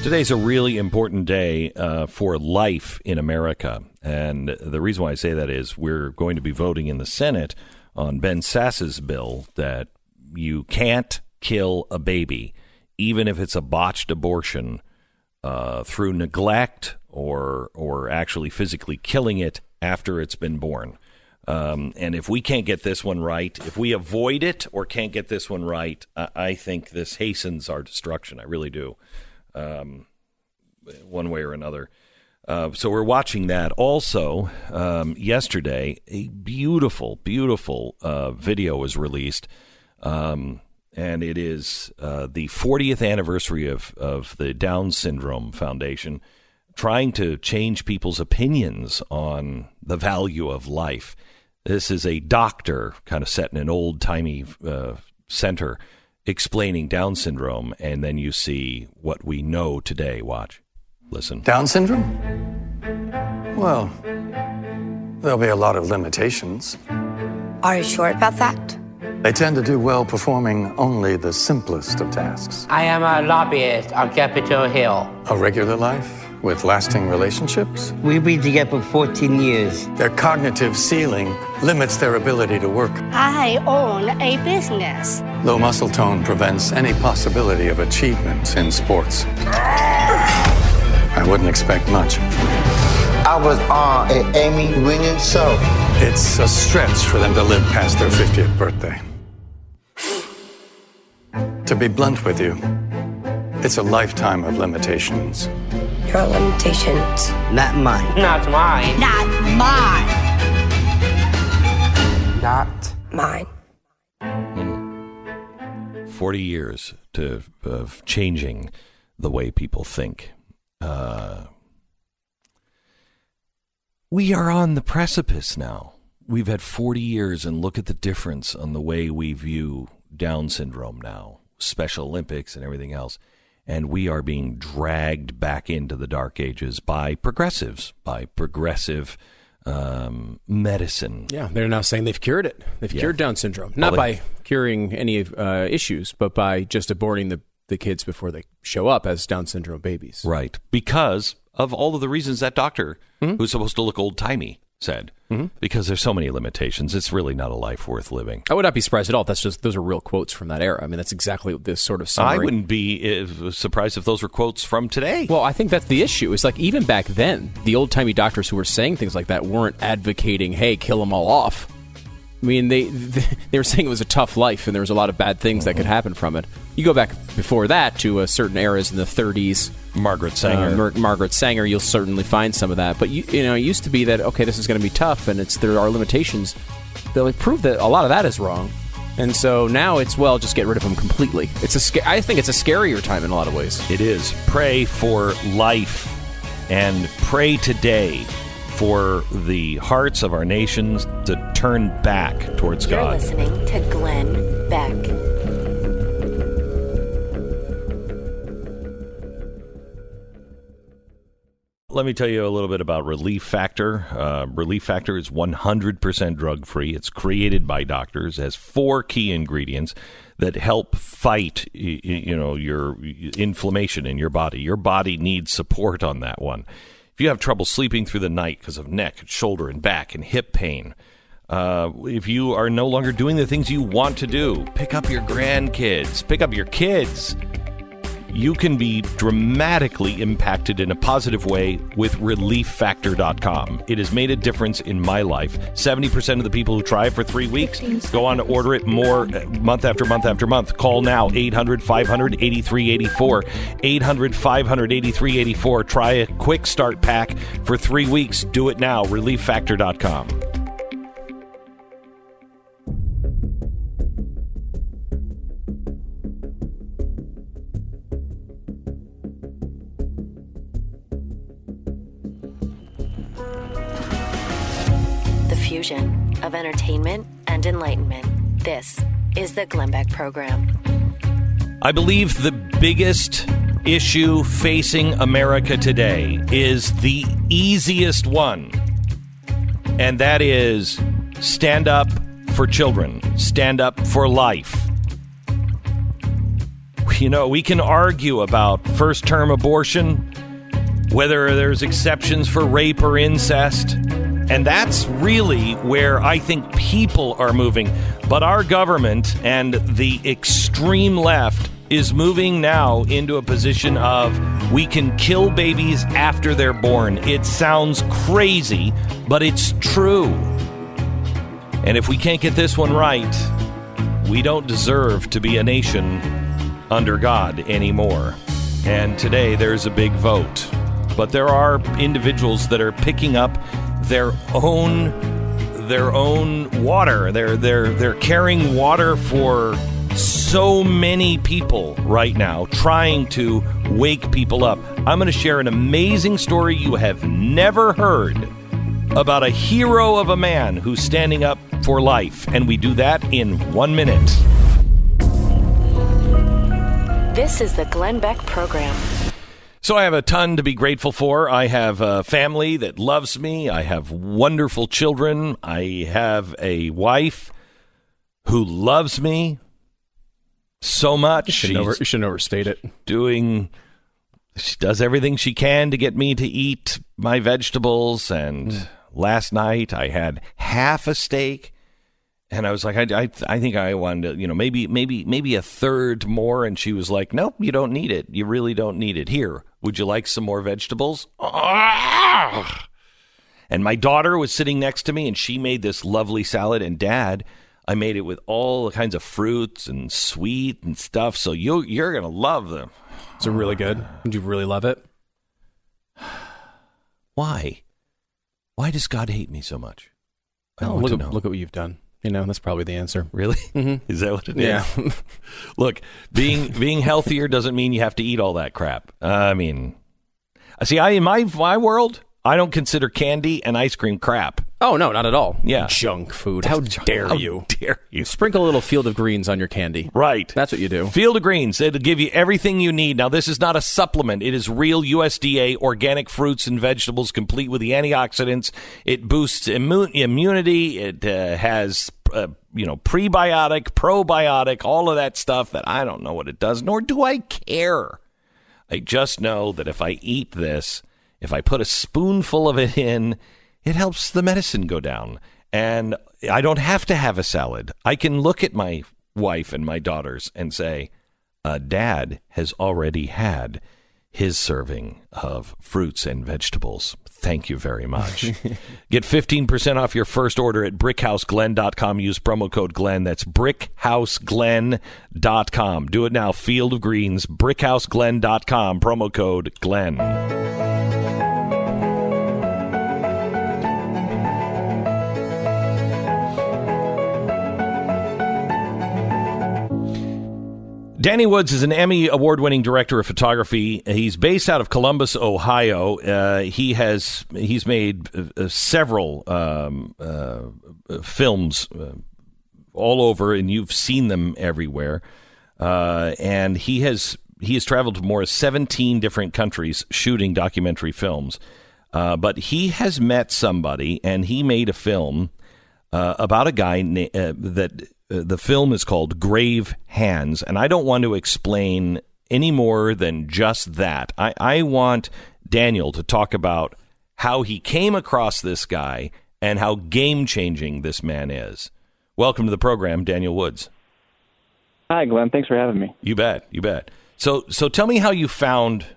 Today's a really important day for life in America. And the reason why I say that is we're going to be voting in the Senate on Ben Sasse's bill that you can't kill a baby, even if it's a botched abortion, through neglect or actually physically killing it after it's been born. And if we can't get this one right, if we avoid it or can't get this one right, I think this hastens our destruction. I really do. One way or another. So we're watching that. Also, yesterday, a beautiful, beautiful video was released, and it is the 40th anniversary of the Down Syndrome Foundation, trying to change people's opinions on the value of life. This is a doctor kind of set in an old-timey center explaining Down syndrome, and then you see what we know today. Watch. Listen. Down syndrome? Well, there'll be a lot of limitations. Are you sure about that? They tend to do well performing only the simplest of tasks. I am a lobbyist on Capitol Hill. A regular life with lasting relationships. We've been together for 14 years. Their cognitive ceiling limits their ability to work. I own a business. Low muscle tone prevents any possibility of achievement in sports. I wouldn't expect much. I was on an Emmy-winning show. It's a stretch for them to live past their 50th birthday. To be blunt with you, it's a lifetime of limitations. Your limitations. Not mine. Not mine. Not mine. Not Mine. 40 years of changing the way people think. We are on the precipice now. We've had 40 years, and look at the difference on the way we view Down syndrome now, Special Olympics and everything else. And we are being dragged back into the dark ages by progressives, by progressive medicine. Yeah, they're now saying they've cured it. They've cured Down syndrome. Not by curing any issues, but by just aborting the kids before they show up as Down syndrome babies. Right. Because of all of the reasons that doctor, who's supposed to look old-timey, said. Because there's so many limitations. It's really not a life worth living. I would not be surprised at all. Those are real quotes from that era. I mean, that's exactly this sort of summary. I wouldn't be surprised if those were quotes from today. Well, I think that's the issue. It's like even back then, the old-timey doctors who were saying things like that weren't advocating, hey, kill them all off. I mean, they were saying it was a tough life and there was a lot of bad things that could happen from it. You go back before that to certain eras in the 30s. Margaret Sanger. Margaret Sanger, you'll certainly find some of that. But, it used to be that, okay, this is going to be tough and there are limitations. They'll prove that a lot of that is wrong. And so now it's, well, just get rid of them completely. I think it's a scarier time in a lot of ways. It is. Pray for life and pray today for the hearts of our nations to turn back towards God. You're listening to Glenn Beck. Let me tell you a little bit about Relief Factor. Relief Factor is 100% drug-free. It's created by doctors, has 4 key ingredients that help fight, your inflammation in your body. Your body needs support on that one. If you have trouble sleeping through the night because of neck, shoulder, and back, and hip pain, if you are no longer doing the things you want to do, pick up your grandkids, pick up your kids. You can be dramatically impacted in a positive way with ReliefFactor.com. It has made a difference in my life. 70% of the people who try it for 3 weeks go on to order it more month after month after month. Call now, 800-500-8384. 800-500-8384. Try a quick start pack for 3 weeks. Do it now, ReliefFactor.com. Fusion of entertainment and enlightenment. This is the Glenn Beck Program. I believe the biggest issue facing America today is the easiest one, and that is stand up for children, stand up for life. Whew. we can argue about first-term abortion, whether there's exceptions for rape or incest, and that's really where I think people are moving. But our government and the extreme left is moving now into a position of we can kill babies after they're born. It sounds crazy, but it's true. And if we can't get this one right, we don't deserve to be a nation under God anymore. And today there's a big vote. But there are individuals that are picking up their own water. They're carrying water for so many people right now, trying to wake people up. I'm going to share an amazing story you have never heard about a hero of a man who's standing up for life, and we do that in 1 minute. This is the Glenn Beck Program. So I have a ton to be grateful for. I have a family that loves me. I have wonderful children. I have a wife who loves me so much. You shouldn't overstate it. She does everything she can to get me to eat my vegetables. And last night I had half a steak. And I was like, I think I wanted to, maybe a third more. And she was like, nope, you don't need it. You really don't need it. Here, would you like some more vegetables? And my daughter was sitting next to me, and she made this lovely salad. And Dad, I made it with all kinds of fruits and sweet and stuff. So you're going to love them. Is it really good? Did you really love it? Why? Why does God hate me so much? Look at what you've done. That's probably the answer. Really? Mm-hmm. Is that what it is? Yeah. Look, being healthier doesn't mean you have to eat all that crap. I mean, in my world, I don't consider candy and ice cream crap. Oh, no, not at all. Yeah. Junk food. How dare you? How dare you? Sprinkle a little Field of Greens on your candy. Right. That's what you do. Field of Greens. It'll give you everything you need. Now, this is not a supplement. It is real USDA organic fruits and vegetables complete with the antioxidants. It boosts immunity. It has prebiotic, probiotic, all of that stuff that I don't know what it does, nor do I care. I just know that if I eat this, if I put a spoonful of it in, it helps the medicine go down. And I don't have to have a salad. I can look at my wife and my daughters and say, Dad has already had his serving of fruits and vegetables. Thank you very much. Get 15% off your first order at BrickHouseGlenn.com. Use promo code Glenn. That's BrickHouseGlenn.com. Do it now. Field of Greens, BrickHouseGlenn.com. Promo code Glenn. Danny Woods is an Emmy award-winning director of photography. He's based out of Columbus, Ohio. He's made several films all over, and you've seen them everywhere. And he has traveled to more than 17 different countries shooting documentary films. But he has met somebody, and he made a film about a guy that. The film is called Grave Hands, and I don't want to explain any more than just that. I want Daniel to talk about how he came across this guy and how game-changing this man is. Welcome to the program, Daniel Woods. Hi, Glenn. Thanks for having me. You bet. So tell me how you found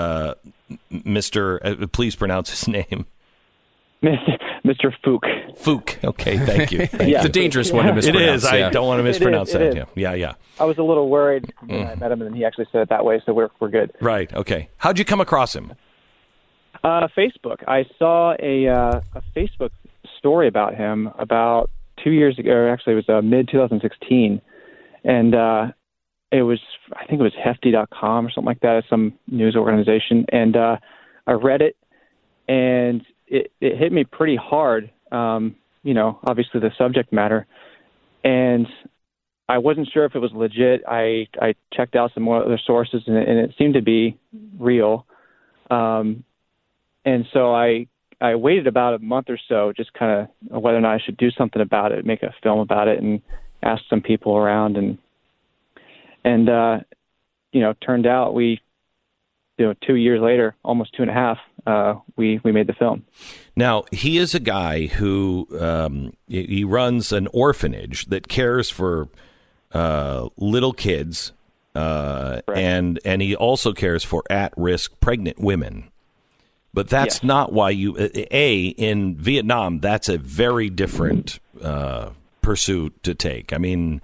Mr. Please pronounce his name. Mr. Fook. Fook. Okay, thank you. Yeah. It's a dangerous one to mispronounce. It is. I don't want to mispronounce that. Yeah. I was a little worried when I met him, and he actually said it that way, so we're good. Right. Okay. How'd you come across him? Facebook. I saw a Facebook story about him about 2 years ago. Or actually, it was mid-2016, and I think it was Hefty.com or something like that, some news organization, and I read it, and it hit me pretty hard, obviously the subject matter. And I wasn't sure if it was legit. I checked out some more other sources, and it seemed to be real. And so I waited about a month or so, just kind of whether or not I should do something about it, make a film about it, and ask some people around. And turned out 2 years later, almost 2.5, we made the film. Now, he is a guy who he runs an orphanage that cares for little kids, and he also cares for at-risk pregnant women. But that's not why in Vietnam, that's a very different pursuit to take. I mean,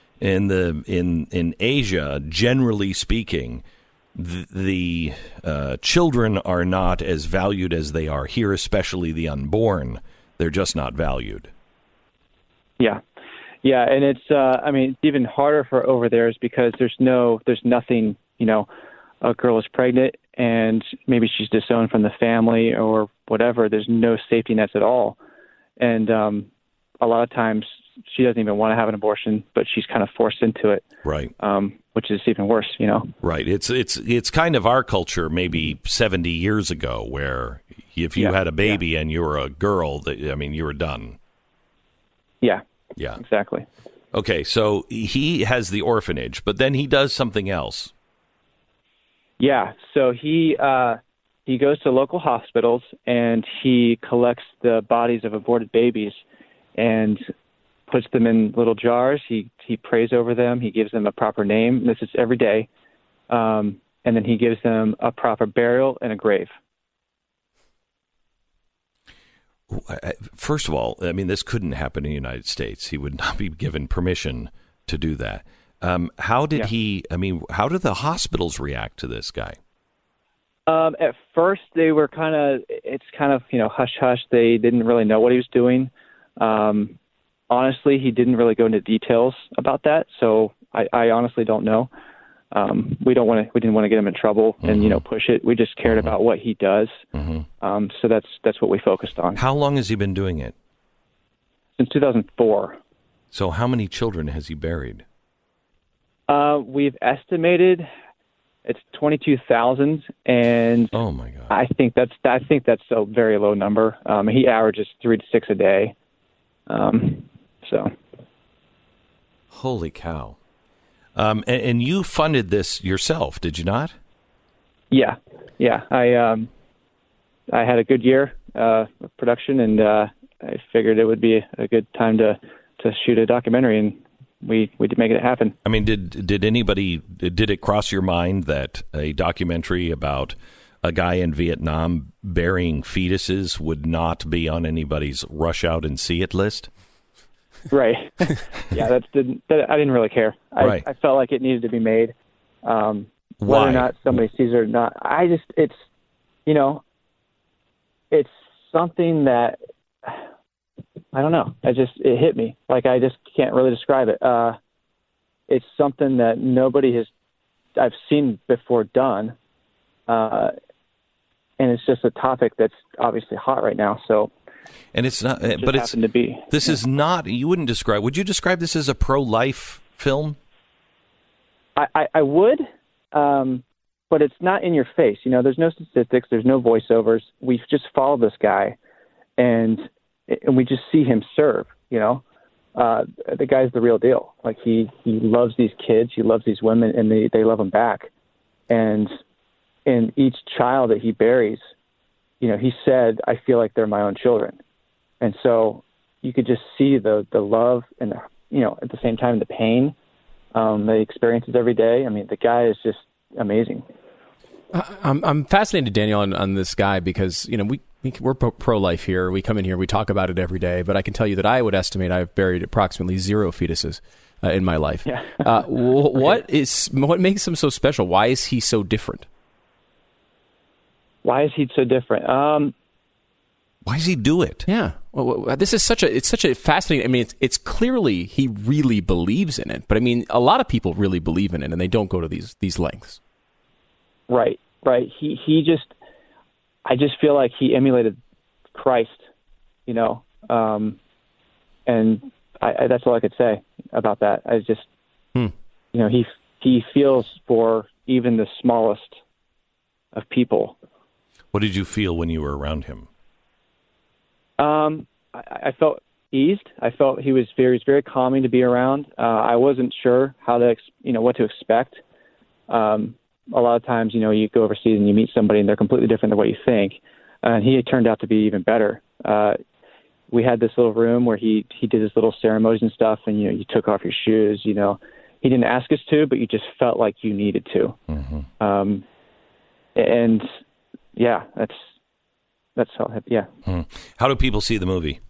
in Asia, generally speaking, the children are not as valued as they are here, especially the unborn. They're just not valued. Yeah, and it's it's even harder for over there is because there's nothing. A girl is pregnant and maybe she's disowned from the family or whatever. There's no safety nets at all, and a lot of times she doesn't even want to have an abortion, but she's kind of forced into it. Right. Which is even worse, Right. It's kind of our culture maybe 70 years ago where if you had a baby and you were a girl, you were done. Yeah. Yeah. Exactly. Okay, so he has the orphanage, but then he does something else. Yeah, so he goes to local hospitals and he collects the bodies of aborted babies and puts them in little jars. He prays over them. He gives them a proper name. This is every day. And then he gives them a proper burial and a grave. First of all, this couldn't happen in the United States. He would not be given permission to do that. How did how did the hospitals react to this guy? At first, they were it's hush hush. They didn't really know what he was doing. Honestly, he didn't really go into details about that, so I honestly don't know. We didn't want to get him in trouble and push it. We just cared about what he does. So that's what we focused on. How long has he been doing it? Since 2004. So how many children has he buried? We've estimated it's 22,000, and oh my god, I think that's a very low number. He averages 3 to 6 a day. Holy cow. And you funded this yourself, did you not? Yeah. I had a good year of production, and I figured it would be a good time to shoot a documentary, and we did make it happen. Did it cross your mind that a documentary about a guy in Vietnam burying fetuses would not be on anybody's rush out and see it list? Right. Yeah, I didn't really care. I felt like it needed to be made. Whether or not somebody sees it or not, it's something that, I don't know. It hit me. Like, I just can't really describe it. It's something that I've seen before done. And it's just a topic that's obviously hot right now. So, and it's not, but it's to be. This is not. You wouldn't describe. Would you describe this as a pro-life film? I would, but it's not in your face. There's no statistics. There's no voiceovers. We just follow this guy, and we just see him serve. The guy's the real deal. Like he loves these kids. He loves these women, and they love him back. And in each child that he buries, he said, "I feel like they're my own children." And so you could just see the love and at the same time the pain that he experiences every day. The guy is just amazing. I'm fascinated, Daniel, on this guy because we're pro-life here. We come in here, we talk about it every day. But I can tell you that I would estimate I've buried approximately 0 fetuses in my life. Yeah. What makes him so special? Why is he so different? Why is he so different? Why does he do it? Yeah. Well, this is such a fascinating. It's clearly he really believes in it. But a lot of people really believe in it, and they don't go to these lengths. Right. I just feel like he emulated Christ, and that's all I could say about that. He feels for even the smallest of people. What did you feel when you were around him? I felt eased. I felt he was very calming to be around. I wasn't sure what to expect. a lot of times, you go overseas and you meet somebody and they're completely different than what you think. And he turned out to be even better. We had this little room where he did his little ceremonies and stuff, and you took off your shoes. He didn't ask us to, but you just felt like you needed to. Mm-hmm. And yeah, that's how. Yeah. How do people see the movie?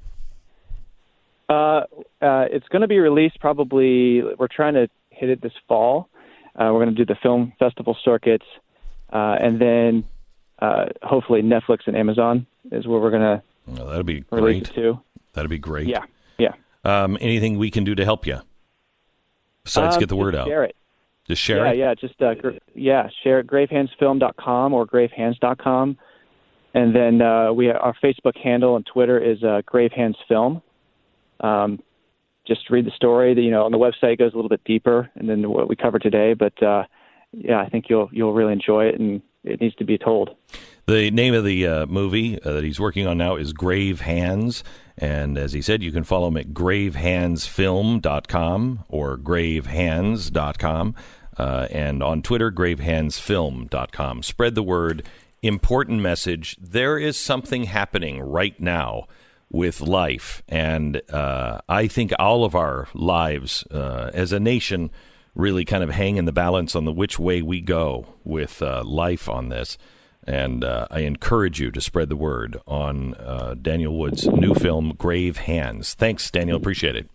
It's going to be released probably. We're trying to hit it this fall. We're going to do the film festival circuits, and then hopefully Netflix and Amazon is where we're going to. Well, that'd be release great. It too. That'd be great. Yeah. Anything we can do to help you besides get the word out? Share it. Just share it? Yeah. Just share it. GraveHandsFilm.com or GraveHands.com. And then our Facebook handle and Twitter is GraveHandsFilm. Just read the story. On the website it goes a little bit deeper and then what we covered today. But I think you'll really enjoy it, and it needs to be told. The name of the movie that he's working on now is Grave Hands. And as he said, you can follow him at gravehandsfilm.com or gravehands.com. And on Twitter, gravehandsfilm.com. Spread the word. Important message. There is something happening right now with life. And I think all of our lives as a nation really kind of hang in the balance on which way we go with life on this. And I encourage you to spread the word on Daniel Wood's new film, Grave Hands. Thanks, Daniel. Appreciate it.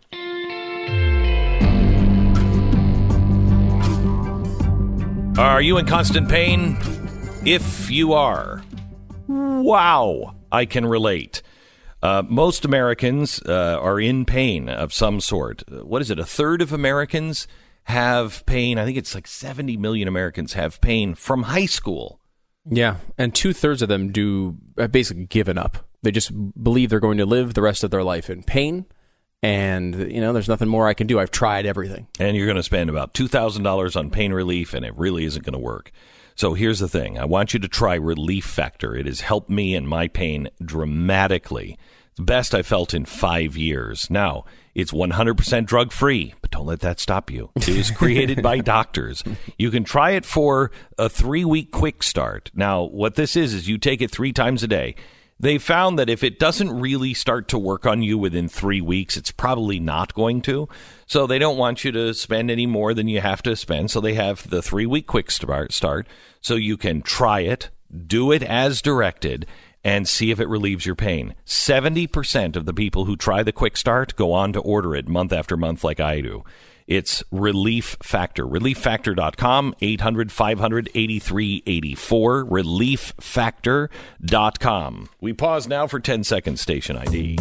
Are you in constant pain? If you are, wow, I can relate. Most Americans are in pain of some sort. What is it? A third of Americans have pain. I think it's like 70 million Americans have pain from high school. Yeah, and 2/3 of them have basically given up. They just believe they're going to live the rest of their life in pain, and there's nothing more I can do. I've tried everything. And you're going to spend about $2,000 on pain relief, and it really isn't going to work. So here's the thing. I want you to try Relief Factor. It has helped me and my pain dramatically. It's the best I've felt in 5 years. Now, it's 100% drug-free, but don't let that stop you. It was created by doctors. You can try it for a 3-week quick start. Now, what this is you take it 3 times a day. They found that if it doesn't really start to work on you within 3 weeks, it's probably not going to. So they don't want you to spend any more than you have to spend. So they have the 3-week quick start so you can try it, do it as directed, and see if it relieves your pain. 70% of the people who try the quick start go on to order it month after month like I do. It's Relief Factor. ReliefFactor.com, 800-500-8384, ReliefFactor.com. We pause now for 10 seconds, station ID.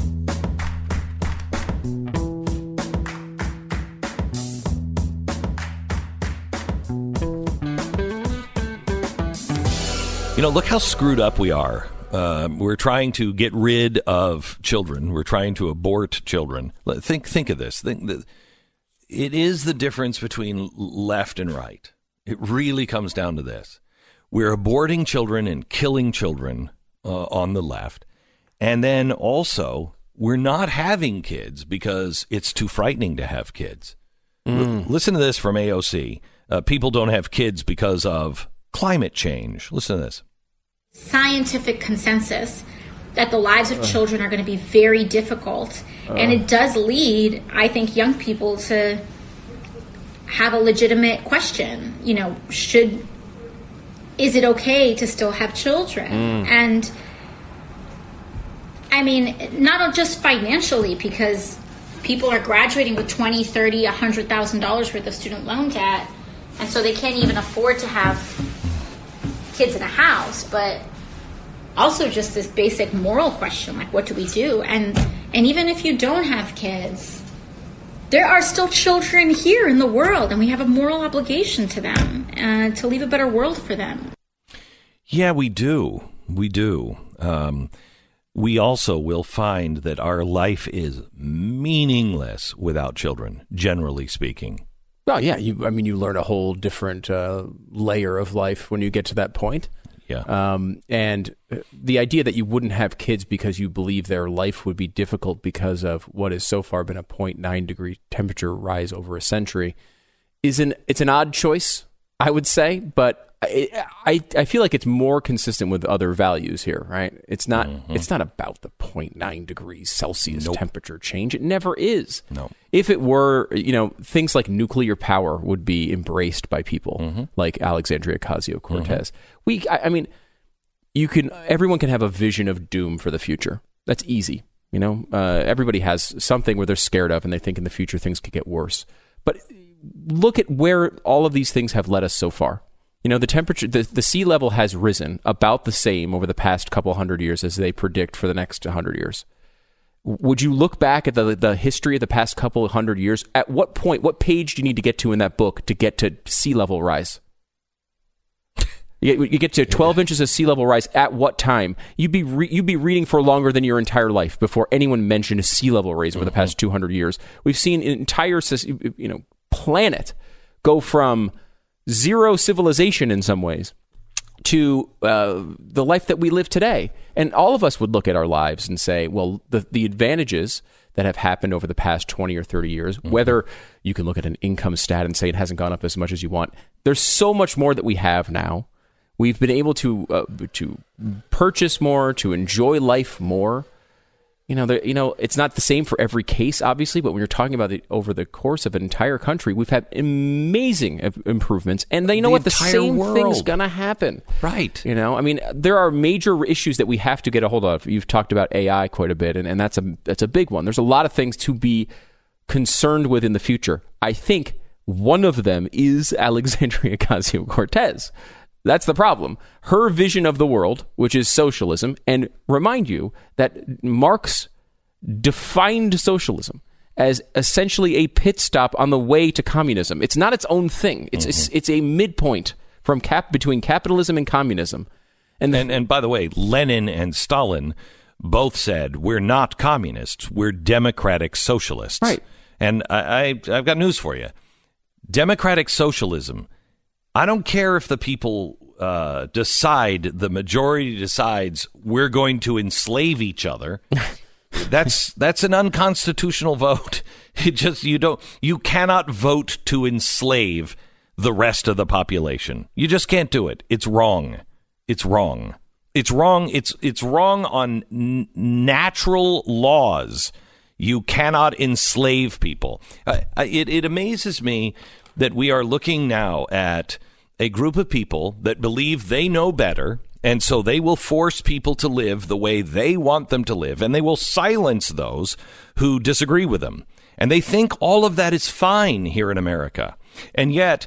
Look how screwed up we are. We're trying to get rid of children. We're trying to abort children. Think of this. It is the difference between left and right. It really comes down to this. We're aborting children and killing children on the left. And then also, we're not having kids because it's too frightening to have kids. Listen to this from AOC. People don't have kids because of climate change. Listen to this. Scientific consensus that the lives of children are going to be very difficult. And it does lead, I think, young people to have a legitimate question. Is it okay to still have children? And I mean, not just financially, because people are graduating with $20, $30, $100,000 worth of student loan debt. And so they can't even afford to have kids in a house, but also just this basic moral question, like, what do we do? And even if you don't have kids, there are still children here in the world, and we have a moral obligation to them to leave a better world for them. Yeah, we do. We do. We also will find that our life is meaningless without children, generally speaking. Well, yeah, you learn a whole different layer of life when you get to that point. Yeah. And the idea that you wouldn't have kids because you believe their life would be difficult because of what has so far been a 0.9 degree temperature rise over a century it's an odd choice. I would say, but I feel like it's more consistent with other values here, right? It's not it's not about the 0.9 degrees Celsius temperature change. It never is. No. If it were, things like nuclear power would be embraced by people like Alexandria Ocasio-Cortez. Everyone can have a vision of doom for the future. That's easy. Everybody has something where they're scared of and they think in the future things could get worse. But look at where all of these things have led us so far. The temperature, the sea level has risen about the same over the past couple hundred years as they predict for the next 100 years. Would you look back at the history of the past couple hundred years? At what point, what page do you need to get to in that book to get to sea level rise? You get to 12 inches of sea level rise at what time? You'd be reading for longer than your entire life before anyone mentioned a sea level rise over the past 200 years. We've seen an entire planet go from zero civilization in some ways to the life that we live today. And all of us would look at our lives and say, well, the advantages that have happened over the past 20 or 30 years, whether you can look at an income stat and say it hasn't gone up as much as you want, there's so much more that we have now. We've been able to purchase more, to enjoy life more. It's not the same for every case, obviously, but when you're talking about it over the course of an entire country, we've had amazing improvements. And the same thing's going to happen. Right. There are major issues that we have to get a hold of. You've talked about AI quite a bit, and that's a big one. There's a lot of things to be concerned with in the future. I think one of them is Alexandria Ocasio-Cortez. That's the problem. Her vision of the world, which is socialism, and remind you that Marx defined socialism as essentially a pit stop on the way to communism. It's not its own thing. It's a midpoint between capitalism and communism. And by the way, Lenin and Stalin both said, we're not communists, we're democratic socialists. Right. And I've got news for you. Democratic socialism, I don't care if the people the majority decides we're going to enslave each other. That's an unconstitutional vote. You cannot vote to enslave the rest of the population. You just can't do it. It's wrong. It's wrong. It's wrong. It's wrong on natural laws. You cannot enslave people. It amazes me that we are looking now at a group of people that believe they know better, and so they will force people to live the way they want them to live, and they will silence those who disagree with them. And they think all of that is fine here in America. And yet,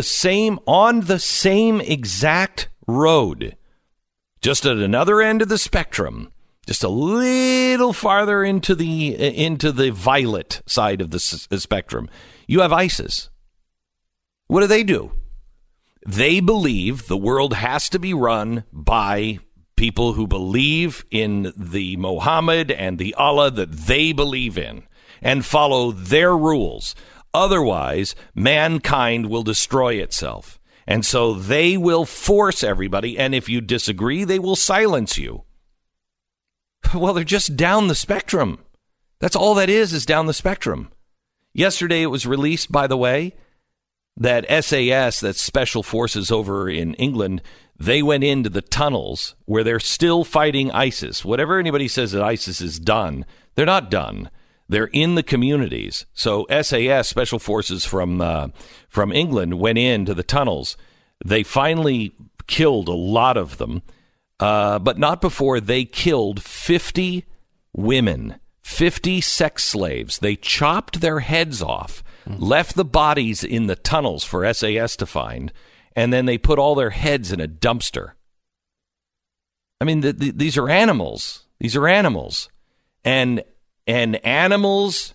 on the same exact road, just at another end of the spectrum, just a little farther into the violet side of the spectrum, you have ISIS. What do? They believe the world has to be run by people who believe in the Muhammad and the Allah that they believe in and follow their rules. Otherwise, mankind will destroy itself. And so they will force everybody, and if you disagree, they will silence you. Well, they're just down the spectrum. That's all that is down the spectrum. Yesterday it was released, by the way, that SAS, that's Special Forces over in England, they went into the tunnels where they're still fighting ISIS. Whatever anybody says that ISIS is done, they're not done. They're in the communities. So SAS, Special Forces from England, went into the tunnels. They finally killed a lot of them, but not before they killed 50 women, 50 sex slaves. They chopped their heads off, left the bodies in the tunnels for SAS to find, and then they put all their heads in a dumpster. I mean, these are animals. These are animals. And animals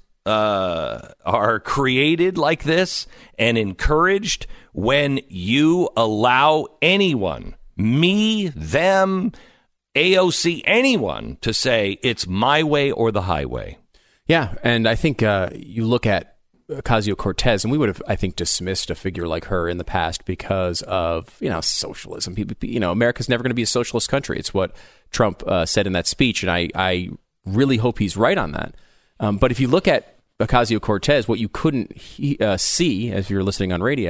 are created like this and encouraged when you allow anyone, me, them, AOC, anyone, to say it's my way or the highway. Yeah, and I think you look at Ocasio-Cortez, and we would have, I think, dismissed a figure like her in the past because of, socialism. America's never going to be a socialist country. It's what Trump said in that speech, and I really hope he's right on that. But if you look at Ocasio-Cortez, what you couldn't see, as you're listening on radio,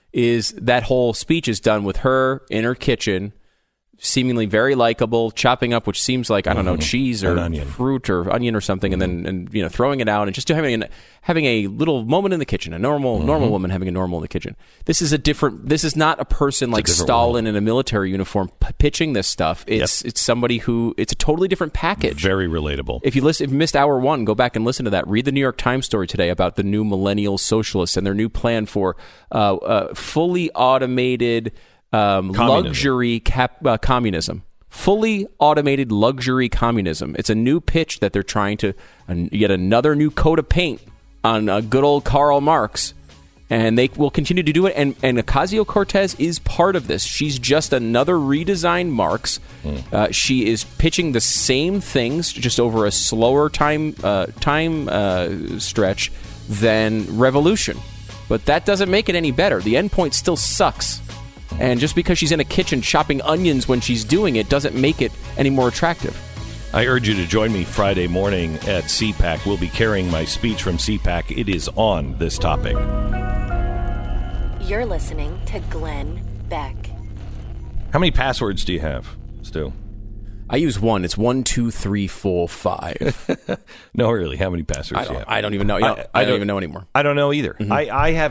is that whole speech is done with her in her kitchen, seemingly very likable, chopping up, which seems like, I don't know, cheese or fruit or onion or something, and then throwing it out and just having a little moment in the kitchen, a normal woman having a normal in the kitchen. This is not a person like Stalin in a military uniform pitching this stuff. It's somebody it's a totally different package. Very relatable. If you missed hour 1, go back and listen to that. Read the New York Times story today about the new millennial socialists and their new plan for fully automated luxury communism. Fully automated luxury communism. It's a new pitch that they're trying to get another new coat of paint on good old Karl Marx, and they will continue to do it. And Ocasio-Cortez is part of this. She's just another redesigned Marx. She is pitching the same things, just over a slower time stretch than Revolution. But that doesn't make it any better. The endpoint still sucks. And just because she's in a kitchen chopping onions when she's doing it doesn't make it any more attractive. I urge you to join me Friday morning at CPAC. We'll be carrying my speech from CPAC. It is on this topic. You're listening to Glenn Beck. How many passwords do you have, Stu? I use one. It's 1, 2, 3, 4, 5. No, really. How many passwords do you have? I don't even know. I don't even know anymore. I don't know either. Mm-hmm.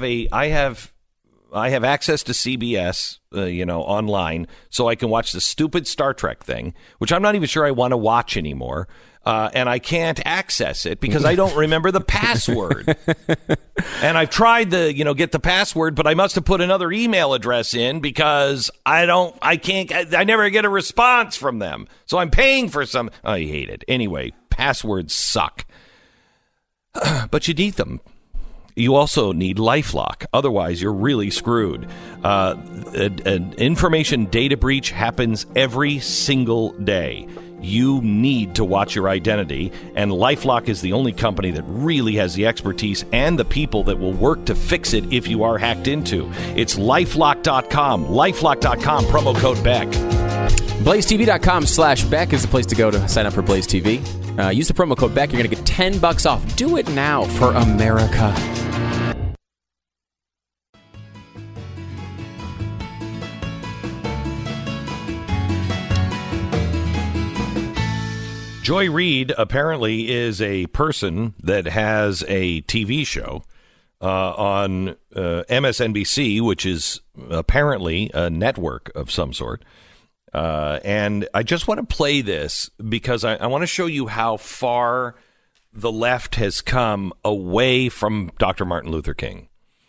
I have access to CBS, online, so I can watch the stupid Star Trek thing, which I'm not even sure I want to watch anymore. And I can't access it because I don't remember the password. And I've tried to, get the password, but I must have put another email address in because I never get a response from them. So I'm paying for some. I hate it. Anyway, passwords suck. But you need them. You also need LifeLock. Otherwise, you're really screwed. An information data breach happens every single day. You need to watch your identity, and LifeLock is the only company that really has the expertise and the people that will work to fix it if you are hacked into. It's LifeLock.com. LifeLock.com, promo code Beck. BlazeTV.com/Beck is the place to go to sign up for Blaze TV. Use the promo code Beck. You're going to get $10 off. Do it now for America. Joy Reid apparently is a person that has a TV show on MSNBC, which is apparently a network of some sort. And I just want to play this because I want to show you how far the left has come away from Dr. Martin Luther King.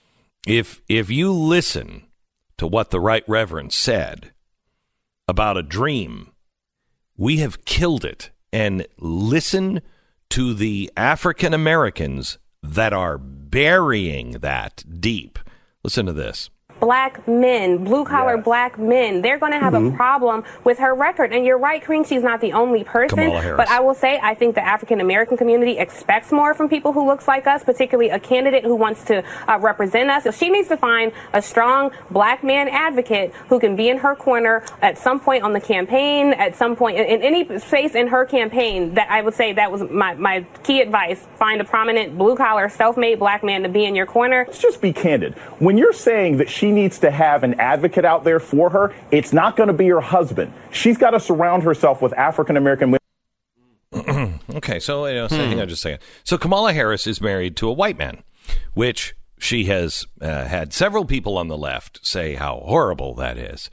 If you listen to what the Right Reverend said about a dream, we have killed it. And listen to the African Americans that are burying that deep. Listen to this. Black men, blue-collar black men, they're going to have a problem with her record. And you're right, Kareem, she's not the only person. But I will say, I think the African-American community expects more from people who looks like us, particularly a candidate who wants to represent us. So she needs to find a strong black man advocate who can be in her corner at some point on the campaign, at some point in any space in her campaign. That I would say that was my key advice. Find a prominent blue-collar, self-made black man to be in your corner. Let's just be candid. When you're saying that she needs to have an advocate out there for her, it's not going to be her husband. She's got to surround herself with African-American women. Okay, so hang on just a second. So Kamala Harris is married to a white man, which she has had several people on the left say how horrible that is.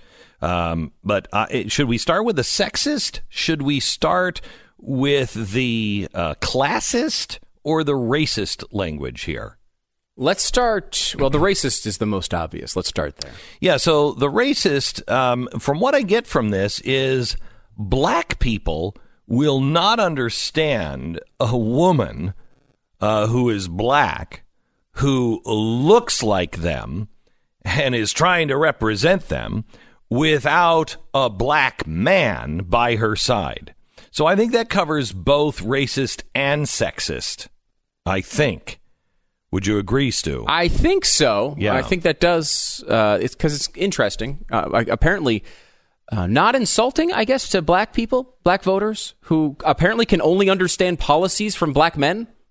But should we start with the sexist? Should we start with the classist or the racist language here? Let's start. Well, the racist is the most obvious. Let's start there. Yeah. So the racist, from what I get from this, is black people will not understand a woman who is black, who looks like them and is trying to represent them without a black man by her side. So I think that covers both racist and sexist, I think. Would you agree, Stu? I think so. Yeah. I think that does. It's because it's interesting. Apparently, not insulting, I guess, to black people, black voters who apparently can only understand policies from black men.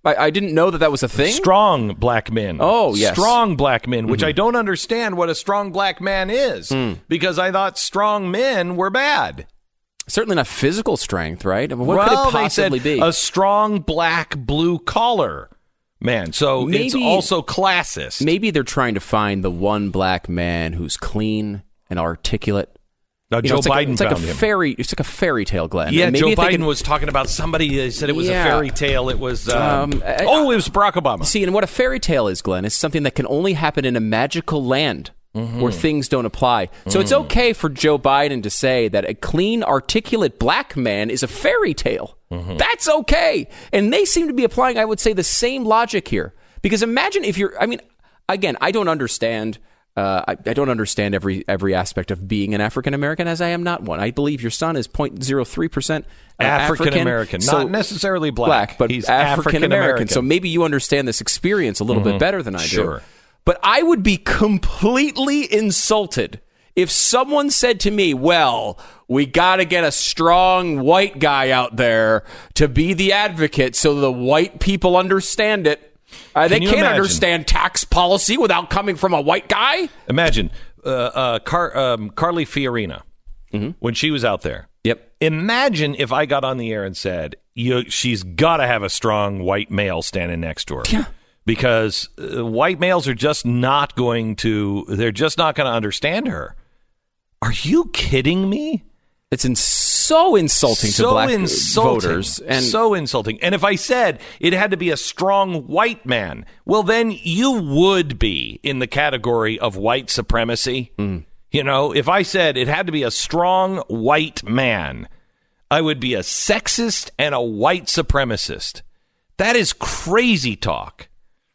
I didn't know that was a thing. Strong black men. Oh, yes. Strong black men, which I don't understand what a strong black man is, because I thought strong men were bad. Certainly not physical strength, right? What could it possibly be? A strong black blue collar man. So it's also classist. Maybe they're trying to find the one black man who's clean and articulate. Joe Biden found him. It's like a fairy tale, Glenn. Yeah, Joe Biden was talking about somebody said it was a fairy tale. It was, it was Barack Obama. See, and what a fairy tale is, Glenn, is something that can only happen in a magical land where things don't apply. So it's okay for Joe Biden to say that a clean, articulate black man is a fairy tale. That's okay. And they seem to be applying, I would say, the same logic here. Because imagine if again, I don't understand... I don't understand every aspect of being an African American, as I am not one. I believe your son is 0.03% African American, not necessarily black, but he's African American. So maybe you understand this experience a little bit better than I do. But I would be completely insulted if someone said to me, "Well, we got to get a strong white guy out there to be the advocate, so the white people understand it." They can't understand tax policy without coming from a white guy. Imagine Carly Fiorina when she was out there. Yep. Imagine if I got on the air and said, she's got to have a strong white male standing next to her. Yeah. Because white males are just not going to understand her. Are you kidding me? It's so insulting to black voters. So insulting. And if I said it had to be a strong white man, well, then you would be in the category of white supremacy. You know, if I said it had to be a strong white man, I would be a sexist and a white supremacist. That is crazy talk.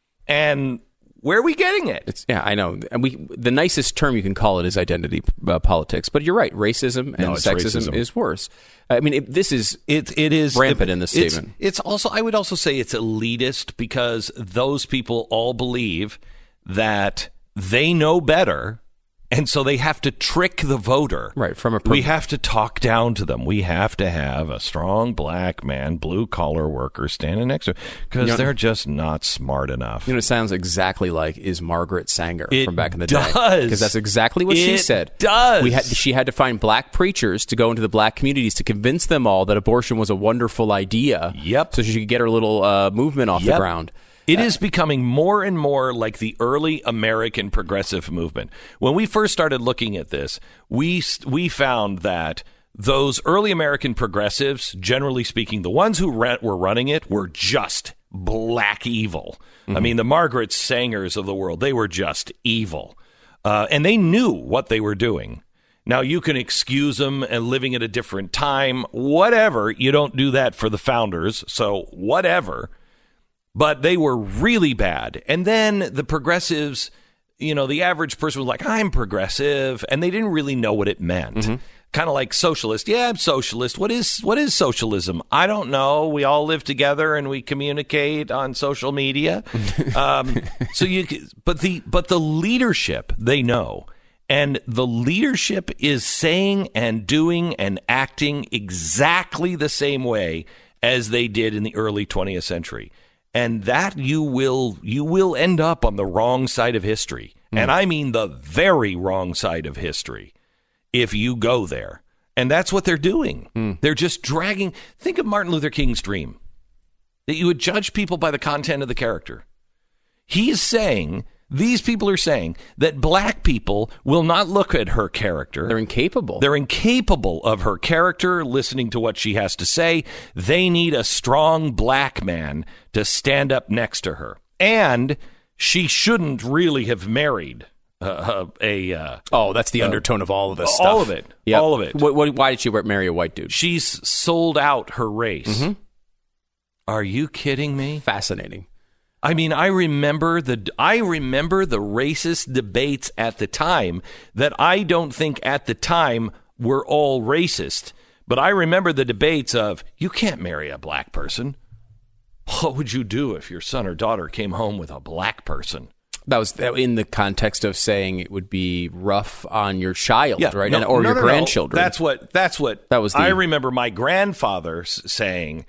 And where are we getting it? I know. And the nicest term you can call it is identity politics. But you're right. Racism and sexism is worse. I mean, it is rampant in this statement. It's also, I would also say it's elitist because those people all believe that they know better. And so they have to trick the voter. Right. We have to talk down to them. We have to have a strong black man, blue collar worker standing next to them because they're just not smart enough. You know, it sounds exactly like is Margaret Sanger from back in the day. Because that's exactly what she said. She had to find black preachers to go into the black communities to convince them all that abortion was a wonderful idea. Yep. So she could get her little movement off the ground. It is becoming more and more like the early American progressive movement. When we first started looking at this, we found that those early American progressives, generally speaking, the ones who were running it were just black evil. I mean, the Margaret Sangers of the world, they were just evil. And they knew what they were doing. Now, you can excuse them and living at a different time, whatever. You don't do that for the founders, so whatever. But they were really bad. And then the progressives, you know, the average person was like, I'm progressive. And they didn't really know what it meant. Kind of like socialist. Yeah, I'm socialist. What is socialism? I don't know. We all live together and we communicate on social media. But the leadership, they know. And the leadership is saying and doing and acting exactly the same way as they did in the early 20th century. And that you will end up on the wrong side of history. And I mean the very wrong side of history if you go there. And that's what they're doing. They're just dragging. Think of Martin Luther King's dream, that you would judge people by the content of the character. These people are saying that black people will not look at her character. They're incapable. They're incapable of her character, listening to what she has to say. They need a strong black man to stand up next to her. And she shouldn't really have married that's the undertone of all of this stuff. All of it. Yep. All of it. Why did she marry a white dude? She's sold out her race. Are you kidding me? Fascinating. I mean, I remember the racist debates at the time that I don't think at the time were all racist. But I remember the debates of, you can't marry a black person. What would you do if your son or daughter came home with a black person? That was in the context of saying it would be rough on your child, right? Or your grandchildren. That's what I remember my grandfather saying.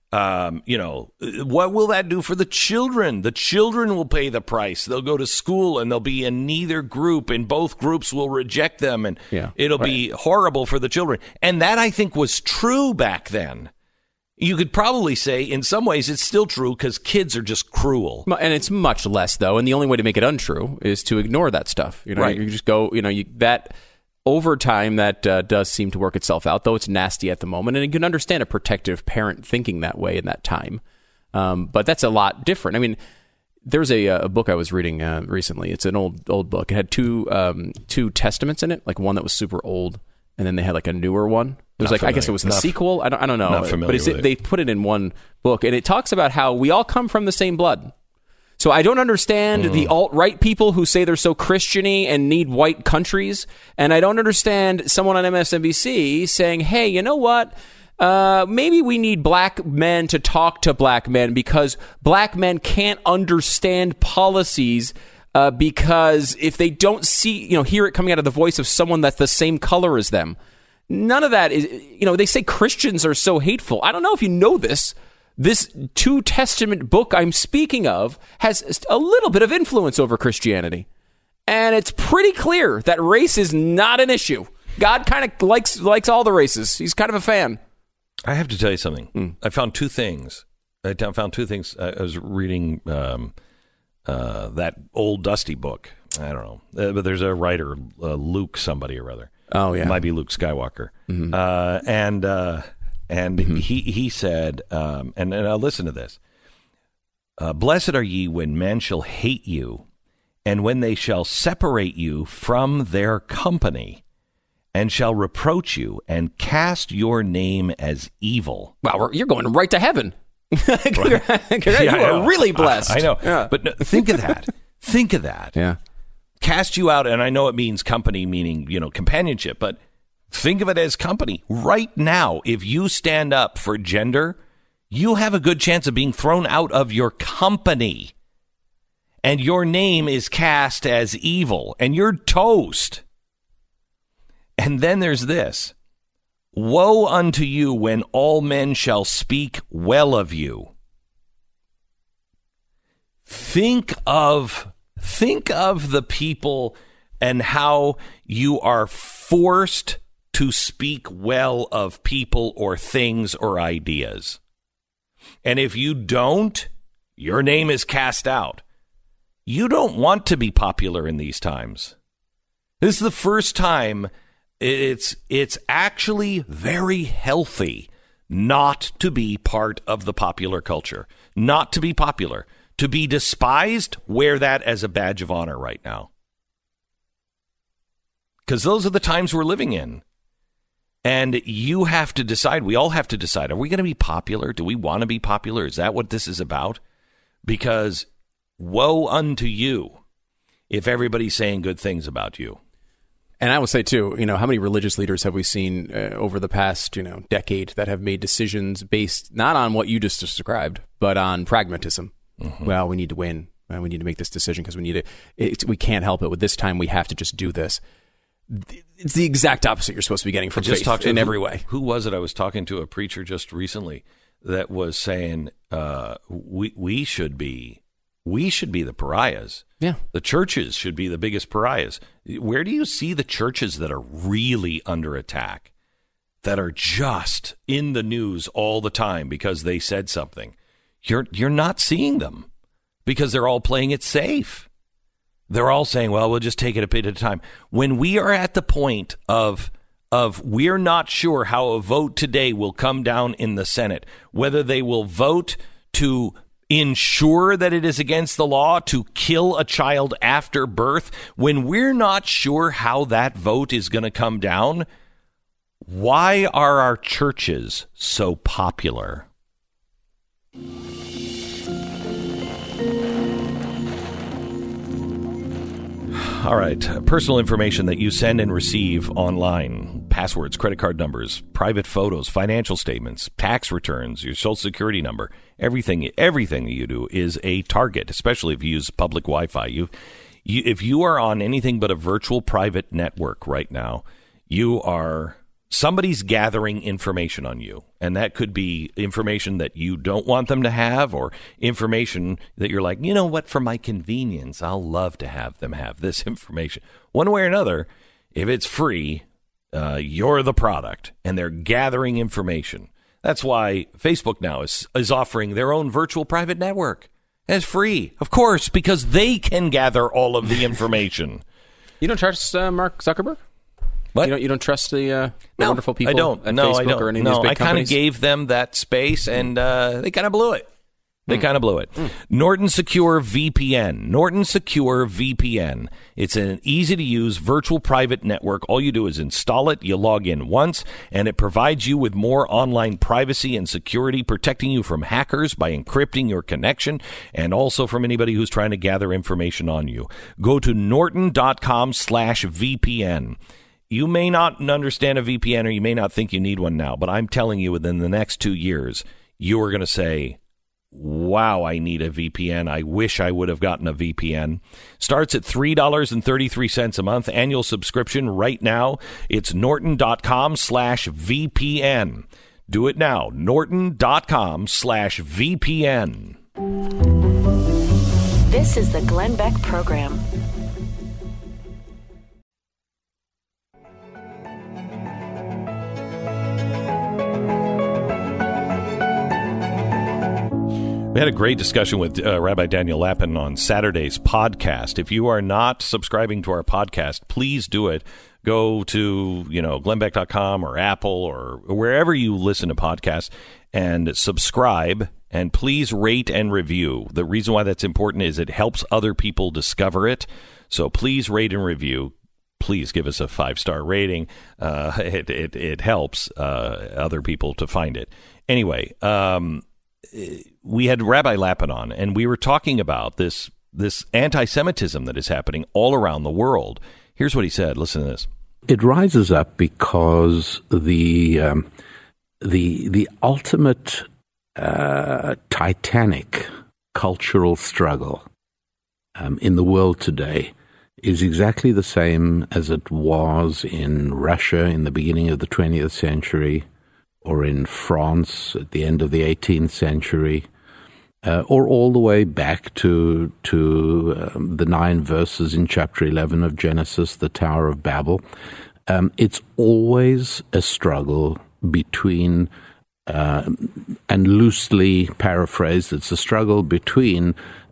What will that do for the children? The children will pay the price. They'll go to school and they'll be in neither group, and both groups will reject them, and it'll be horrible for the children. And that, I think, was true back then. You could probably say in some ways it's still true because kids are just cruel. And it's much less, though. And the only way to make it untrue is to ignore that stuff. You just go, that over time that does seem to work itself out, though it's nasty at the moment. And you can understand a protective parent thinking that way in that time. But that's a lot different. I mean, there's a book I was reading recently. It's an old book. It had two testaments in it, like one that was super old, and then they had like a newer one. It was I guess it was the sequel. I don't know. Not familiar with it. They put it in one book, and it talks about how we all come from the same blood. So I don't understand the alt-right people who say they're so Christian-y and need white countries, and I don't understand someone on MSNBC saying, hey, you know what? Maybe we need black men to talk to black men because black men can't understand policies because if they don't hear it coming out of the voice of someone that's the same color as them. None of that is, they say Christians are so hateful. I don't know if you know this. This Two Testament book I'm speaking of has a little bit of influence over Christianity. And it's pretty clear that race is not an issue. God kind of likes all the races. He's kind of a fan. I have to tell you something. I found two things. I was reading that old dusty book. I don't know. But there's a writer, Luke somebody or other. Oh, yeah. It might be Luke Skywalker. Mm-hmm. And he said, and I'll listen to this. Blessed are ye when men shall hate you, and when they shall separate you from their company, and shall reproach you, and cast your name as evil. Wow, you're going right to heaven. You are really blessed. I know. Yeah. But no, think of that. Think of that. Yeah. Cast you out, and I know it means company, meaning, companionship, but think of it as company. Right now, if you stand up for gender, you have a good chance of being thrown out of your company. And your name is cast as evil, and you're toast. And then there's this. Woe unto you when all men shall speak well of you. Think of the people and how you are forced to speak well of people or things or ideas. And if you don't, your name is cast out. You don't want to be popular in these times. This is the first time it's actually very healthy not to be part of the popular culture, not to be popular. To be despised, wear that as a badge of honor right now. Because those are the times we're living in. And you have to decide, we all have to decide, are we going to be popular? Do we want to be popular? Is that what this is about? Because woe unto you if everybody's saying good things about you. And I will say, too, how many religious leaders have we seen over the past, decade that have made decisions based not on what you just described, but on pragmatism? Mm-hmm. Well, we need to win. We need to make this decision because we can't help it. With this time, we have to just do this. It's the exact opposite you're supposed to be getting from faith in every way. Who was it? I was talking to a preacher just recently that was saying we should be the pariahs. Yeah. The churches should be the biggest pariahs. Where do you see the churches that are really under attack, that are just in the news all the time because they said something? You're not seeing them because they're all playing it safe. They're all saying, well, we'll just take it a bit at a time. When we are at the point of we're not sure how a vote today will come down in the Senate, whether they will vote to ensure that it is against the law to kill a child after birth, when we're not sure how that vote is going to come down, why are our churches so popular? All right. Personal information that you send and receive online. Passwords, credit card numbers, private photos, financial statements, tax returns, your social security number. Everything that you do is a target, especially if you use public Wi-Fi. If you are on anything but a virtual private network right now, you are somebody's gathering information on you, and that could be information that you don't want them to have, or information that you're like, you know what, for my convenience, I'll love to have them have this information. One way or another, if it's free, you're the product, and they're gathering information. That's why Facebook now is offering their own virtual private network. And it's free, of course, because they can gather all of the information. You don't trust Mark Zuckerberg? What? You don't trust the wonderful people I don't. at No, Facebook I don't. or any of these big I kind of companies? gave them that space, and they kind of blew it. Norton Secure VPN. Norton Secure VPN. It's an easy-to-use virtual private network. All you do is install it, you log in once, and it provides you with more online privacy and security, protecting you from hackers by encrypting your connection, and also from anybody who's trying to gather information on you. Go to norton.com/VPN. You may not understand a VPN, or you may not think you need one now, but I'm telling you, within the next 2 years, you are going to say, wow, I need a VPN. I wish I would have gotten a VPN. Starts at $3.33 a month. Annual subscription right now. It's norton.com/VPN. Do it now. norton.com/VPN. This is the Glenn Beck Program. We had a great discussion with Rabbi Daniel Lapin on Saturday's podcast. If you are not subscribing to our podcast, please do it. Go to, glennbeck.com or Apple or wherever you listen to podcasts and subscribe, and please rate and review. The reason why that's important is it helps other people discover it. So please rate and review. Please give us a 5-star rating. It helps other people to find it. Anyway, we had Rabbi Lapin on, and we were talking about this anti-Semitism that is happening all around the world. Here's what he said. Listen to this. It rises up because the ultimate titanic cultural struggle in the world today is exactly the same as it was in Russia in the beginning of the 20th century, or in France at the end of the 18th century, or all the way back to the 9 verses in chapter 11 of Genesis, the Tower of Babel. It's always a struggle between, and loosely paraphrased, it's a struggle between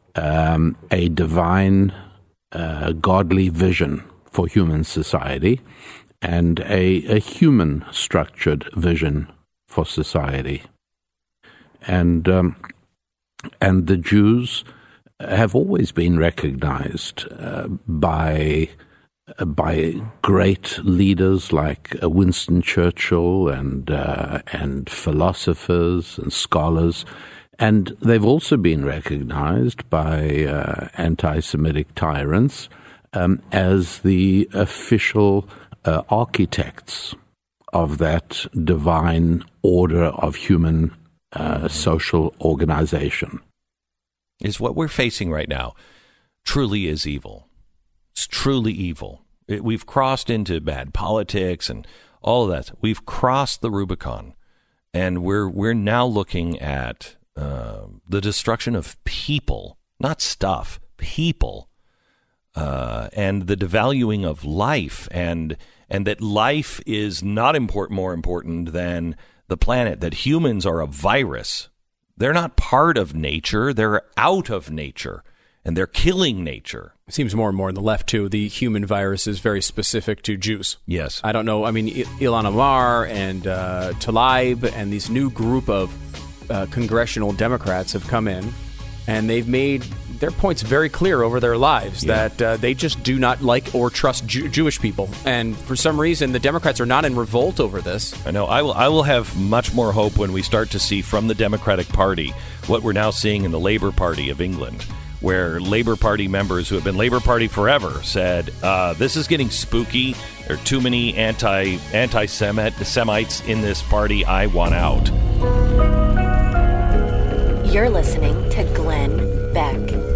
a divine, godly vision for human society and a human-structured vision for society. And the Jews have always been recognized by great leaders like Winston Churchill and philosophers and scholars, and they've also been recognized by anti-Semitic tyrants as the official architects of that divine order of human social organization. Is what we're facing right now truly is evil. It's truly evil. We've crossed into bad politics and all of that. We've crossed the Rubicon, and we're now looking at the destruction of people, not stuff, people, and the devaluing of life, and that life is not more important than the planet, that humans are a virus. They're not part of nature. They're out of nature, and they're killing nature. It seems more and more on the left, too. The human virus is very specific to Jews. Yes. I don't know. I mean, Ilhan Omar and Tlaib and these new group of congressional Democrats have come in, and they've made their points very clear over their lives that they just do not like or trust Jewish people. And for some reason, the Democrats are not in revolt over this. I know. I will have much more hope when we start to see from the Democratic Party what we're now seeing in the Labour Party of England, where Labour Party members who have been Labour Party forever said, this is getting spooky. There are too many anti-Semites in this party. I want out. You're listening to Glenn Beck.